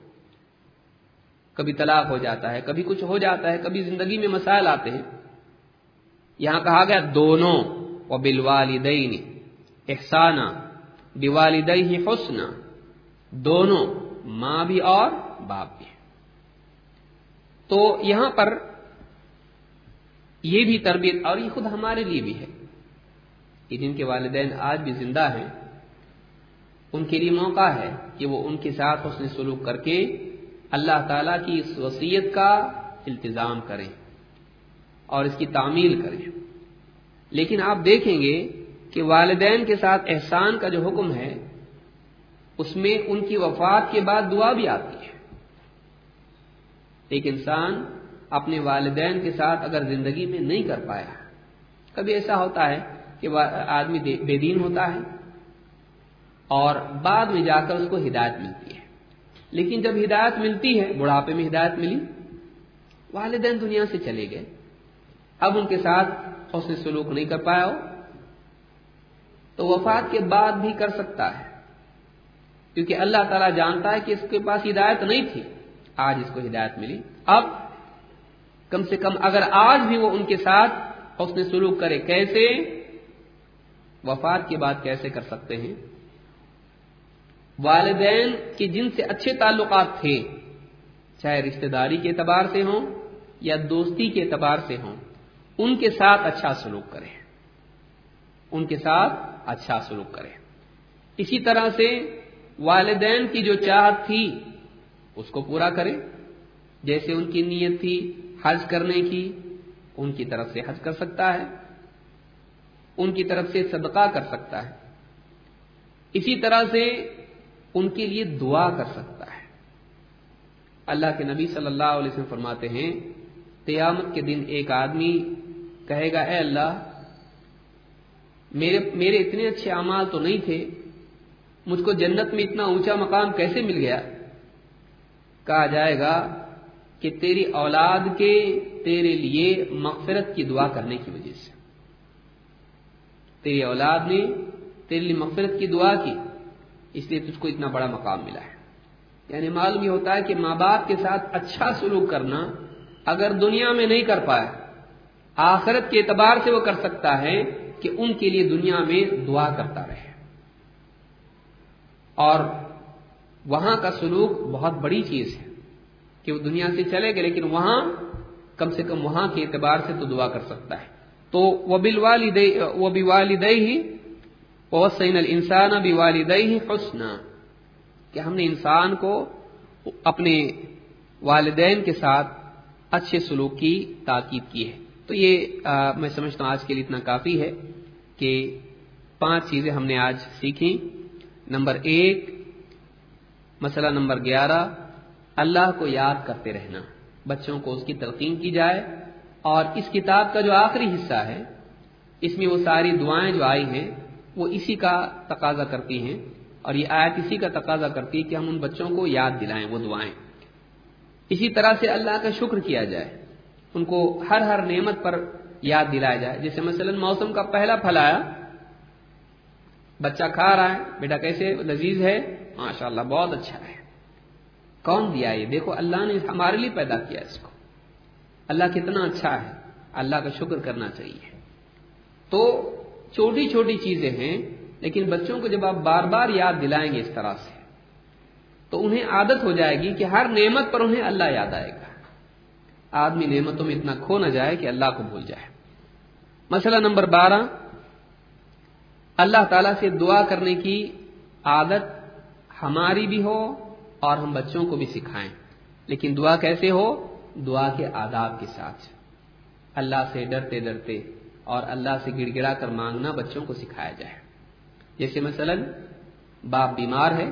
کبھی طلاق ہو جاتا ہے، کبھی کچھ ہو جاتا ہے، کبھی زندگی میں مسائل آتے ہیں۔ یہاں کہا گیا دونوں، وَبِالْوَالِدَيْنِ احسانا بِوَالِدَيْهِ حُسْنًا، دونوں، ماں بھی اور باپ بھی۔ تو یہاں پر یہ بھی تربیت، اور یہ خود ہمارے لیے بھی ہے کہ جن کے والدین آج بھی زندہ ہیں، ان کے لیے موقع ہے کہ وہ ان کے ساتھ حسن سلوک کر کے اللہ تعالیٰ کی اس وصیت کا التزام کریں اور اس کی تعمیل کریں۔ لیکن آپ دیکھیں گے کہ والدین کے ساتھ احسان کا جو حکم ہے اس میں ان کی وفات کے بعد دعا بھی آتی ہے۔ ایک انسان اپنے والدین کے ساتھ اگر زندگی میں نہیں کر پایا، کبھی ایسا ہوتا ہے کہ آدمی بے دین ہوتا ہے اور بعد میں جا کر اس کو ہدایت ملتی ہے، لیکن جب ہدایت ملتی ہے، بڑھاپے میں ہدایت ملی، والدین دنیا سے چلے گئے، اب ان کے ساتھ حسن سلوک نہیں کر پایا ہو تو وفات کے بعد بھی کر سکتا ہے، کیونکہ اللہ تعالیٰ جانتا ہے کہ اس کے پاس ہدایت نہیں تھی، آج اس کو ہدایت ملی، اب کم سے کم اگر آج بھی وہ ان کے ساتھ حسن سلوک کرے، کیسے؟ وفات کے بعد کیسے کر سکتے ہیں؟ والدین کے جن سے اچھے تعلقات تھے، چاہے رشتہ داری کے اعتبار سے ہوں یا دوستی کے اعتبار سے ہوں، ان کے ساتھ اچھا سلوک کریں، ان کے ساتھ اچھا سلوک کریں۔ اسی طرح سے والدین کی جو چاہت تھی اس کو پورا کریں، جیسے ان کی نیت تھی حج کرنے کی، ان کی طرف سے حج کر سکتا ہے، ان کی طرف سے صدقہ کر سکتا ہے۔ اسی طرح سے ان کے لیے دعا کر سکتا ہے. اللہ کے نبی صلی اللہ علیہ وسلم فرماتے ہیں قیامت کے دن ایک آدمی کہے گا اے اللہ میرے میرے اتنے اچھے اعمال تو نہیں تھے, مجھ کو جنت میں اتنا اونچا مقام کیسے مل گیا؟ کہا جائے گا کہ تیری اولاد کے تیرے لیے مغفرت کی دعا کرنے کی وجہ سے, تیری اولاد نے تیرے لیے مغفرت کی دعا کی, اس لیے تجھ کو اتنا بڑا مقام ملا ہے. یعنی معلوم یہ ہوتا ہے کہ ماں باپ کے ساتھ اچھا سلوک کرنا اگر دنیا میں نہیں کر پایا, آخرت کے اعتبار سے وہ کر سکتا ہے کہ ان کے لیے دنیا میں دعا کرتا رہے. اور وہاں کا سلوک بہت بڑی چیز ہے کہ وہ دنیا سے چلے گئے لیکن وہاں کم سے کم وہاں کے اعتبار سے تو دعا کر سکتا ہے. تو وَبِوَالِدَيْهِ وَوَصَّيْنَا الْإِنسَانَ بِوَالِدَيْهِ حُسْنًا, کہ ہم نے انسان کو اپنے والدین کے ساتھ اچھے سلوک کی تاکید کی ہے. تو یہ آ, میں سمجھتا ہوں آج کے لیے اتنا کافی ہے کہ پانچ چیزیں ہم نے آج سیکھی. نمبر ایک, مسئلہ نمبر گیارہ, اللہ کو یاد کرتے رہنا, بچوں کو اس کی تلقین کی جائے. اور اس کتاب کا جو آخری حصہ ہے اس میں وہ ساری دعائیں جو آئی ہیں وہ اسی کا تقاضا کرتی ہیں, اور یہ آیت اسی کا تقاضا کرتی ہے کہ ہم ان بچوں کو یاد دلائیں وہ دعائیں. اسی طرح سے اللہ کا شکر کیا جائے, ان کو ہر ہر نعمت پر یاد دلایا جائے. جیسے مثلا موسم کا پہلا پھل آیا, بچہ کھا رہا ہے, بیٹا کیسے لذیذ ہے, ماشاءاللہ بہت اچھا ہے. کون دیا یہ؟ دیکھو اللہ نے ہمارے لیے پیدا کیا اس کو, اللہ کتنا اچھا ہے, اللہ کا شکر کرنا چاہیے. تو چھوٹی چھوٹی چیزیں ہیں لیکن بچوں کو جب آپ بار بار یاد دلائیں گے اس طرح سے تو انہیں عادت ہو جائے گی کہ ہر نعمت پر انہیں اللہ یاد آئے گا. آدمی نعمتوں میں اتنا کھو نہ جائے کہ اللہ کو بھول جائے. مسئلہ نمبر بارہ, اللہ تعالیٰ سے دعا کرنے کی عادت ہماری بھی ہو اور ہم بچوں کو بھی سکھائیں. لیکن دعا کیسے ہو؟ دعا کے آداب کے ساتھ, اللہ سے ڈرتے ڈرتے اور اللہ سے گڑ گڑا کر مانگنا بچوں کو سکھایا جائے. جیسے مثلا باپ بیمار ہے,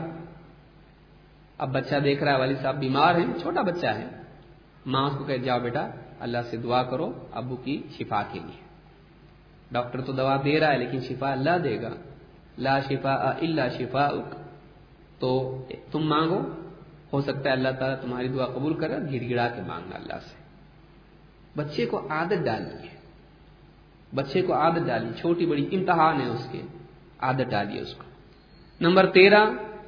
اب بچہ دیکھ رہا ہے والد صاحب بیمار ہیں, چھوٹا بچہ ہے, ماں اس کو کہے جاؤ بیٹا اللہ سے دعا کرو ابو کی شفا کے لیے. ڈاکٹر تو دوا دے رہا ہے لیکن شفا اللہ دے گا, لا شفاء الا شفاؤک, تو تم مانگو, ہو سکتا ہے اللہ تعالیٰ تمہاری دعا قبول کرے. گڑ گڑا کے مانگنا اللہ سے. بچے کو عادت ڈالیے, بچے کو عادت ڈالیے, چھوٹی بڑی امتحان ہے اس کے, عادت ڈالیے اس کو. نمبر تیرہ,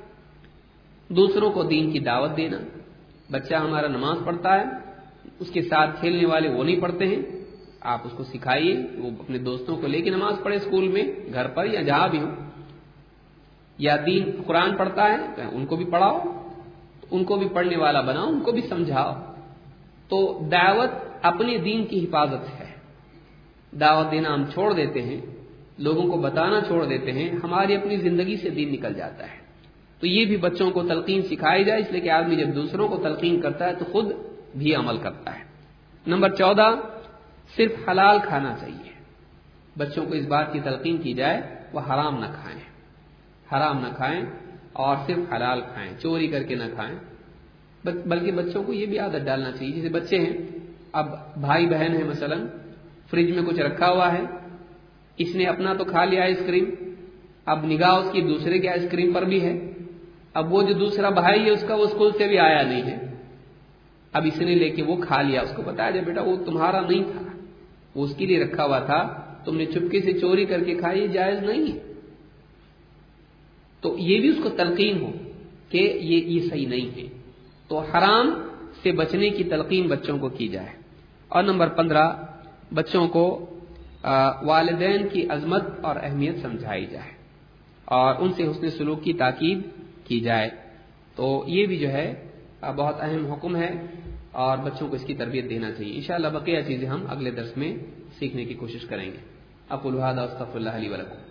دوسروں کو دین کی دعوت دینا. بچہ ہمارا نماز پڑھتا ہے, اس کے ساتھ کھیلنے والے وہ نہیں پڑھتے ہیں, آپ اس کو سکھائیے وہ اپنے دوستوں کو لے کے نماز پڑھے, اسکول میں, گھر پر یا جہاں بھی ہو. یا دین قرآن پڑھتا ہے ان کو بھی پڑھاؤ, ان کو بھی پڑھنے والا بناؤ, ان کو بھی سمجھاؤ. تو دعوت اپنے دین کی حفاظت ہے. دعوت دینا ہم چھوڑ دیتے ہیں, لوگوں کو بتانا چھوڑ دیتے ہیں, ہماری اپنی زندگی سے دین نکل جاتا ہے. تو یہ بھی بچوں کو تلقین سکھائی جائے, اس لیے کہ آدمی جب دوسروں کو تلقین کرتا ہے تو خود بھی عمل کرتا ہے. نمبر چودہ, صرف حلال کھانا چاہیے. بچوں کو اس بات کی تلقین کی جائے وہ حرام نہ کھائیں, حرام نہ کھائیں اور صرف حلال کھائیں, چوری کر کے نہ کھائیں. بلکہ بچوں کو یہ بھی عادت ڈالنا چاہیے, جیسے بچے ہیں, اب بھائی بہن ہیں مثلا, فریج میں کچھ رکھا ہوا ہے, اس نے اپنا تو کھا لیا آئس کریم, اب نگاہ اس کی دوسرے کے آئس کریم پر بھی ہے. اب وہ جو دوسرا بھائی ہے اس کا وہ اسکول سے بھی آیا نہیں ہے, اب اس نے لے کے وہ کھا لیا. اس کو بتایا جائے بیٹا وہ تمہارا نہیں تھا, وہ اس کے لیے رکھا ہوا تھا, تم نے چپکے سے چوری کر کے کھائی, یہ جائز نہیں ہے. تو یہ بھی اس کو تلقین ہو کہ یہ یہ صحیح نہیں ہے. تو حرام سے بچنے کی تلقین بچوں کو کی جائے. اور نمبر پندرہ, بچوں کو والدین کی عظمت اور اہمیت سمجھائی جائے اور ان سے حسن سلوک کی تاکید کی جائے. تو یہ بھی جو ہے بہت اہم حکم ہے اور بچوں کو اس کی تربیت دینا چاہیے. انشاءاللہ بقیہ چیزیں ہم اگلے درس میں سیکھنے کی کوشش کریں گے. اقول ھذا واستغفر اللہ لی ولکم.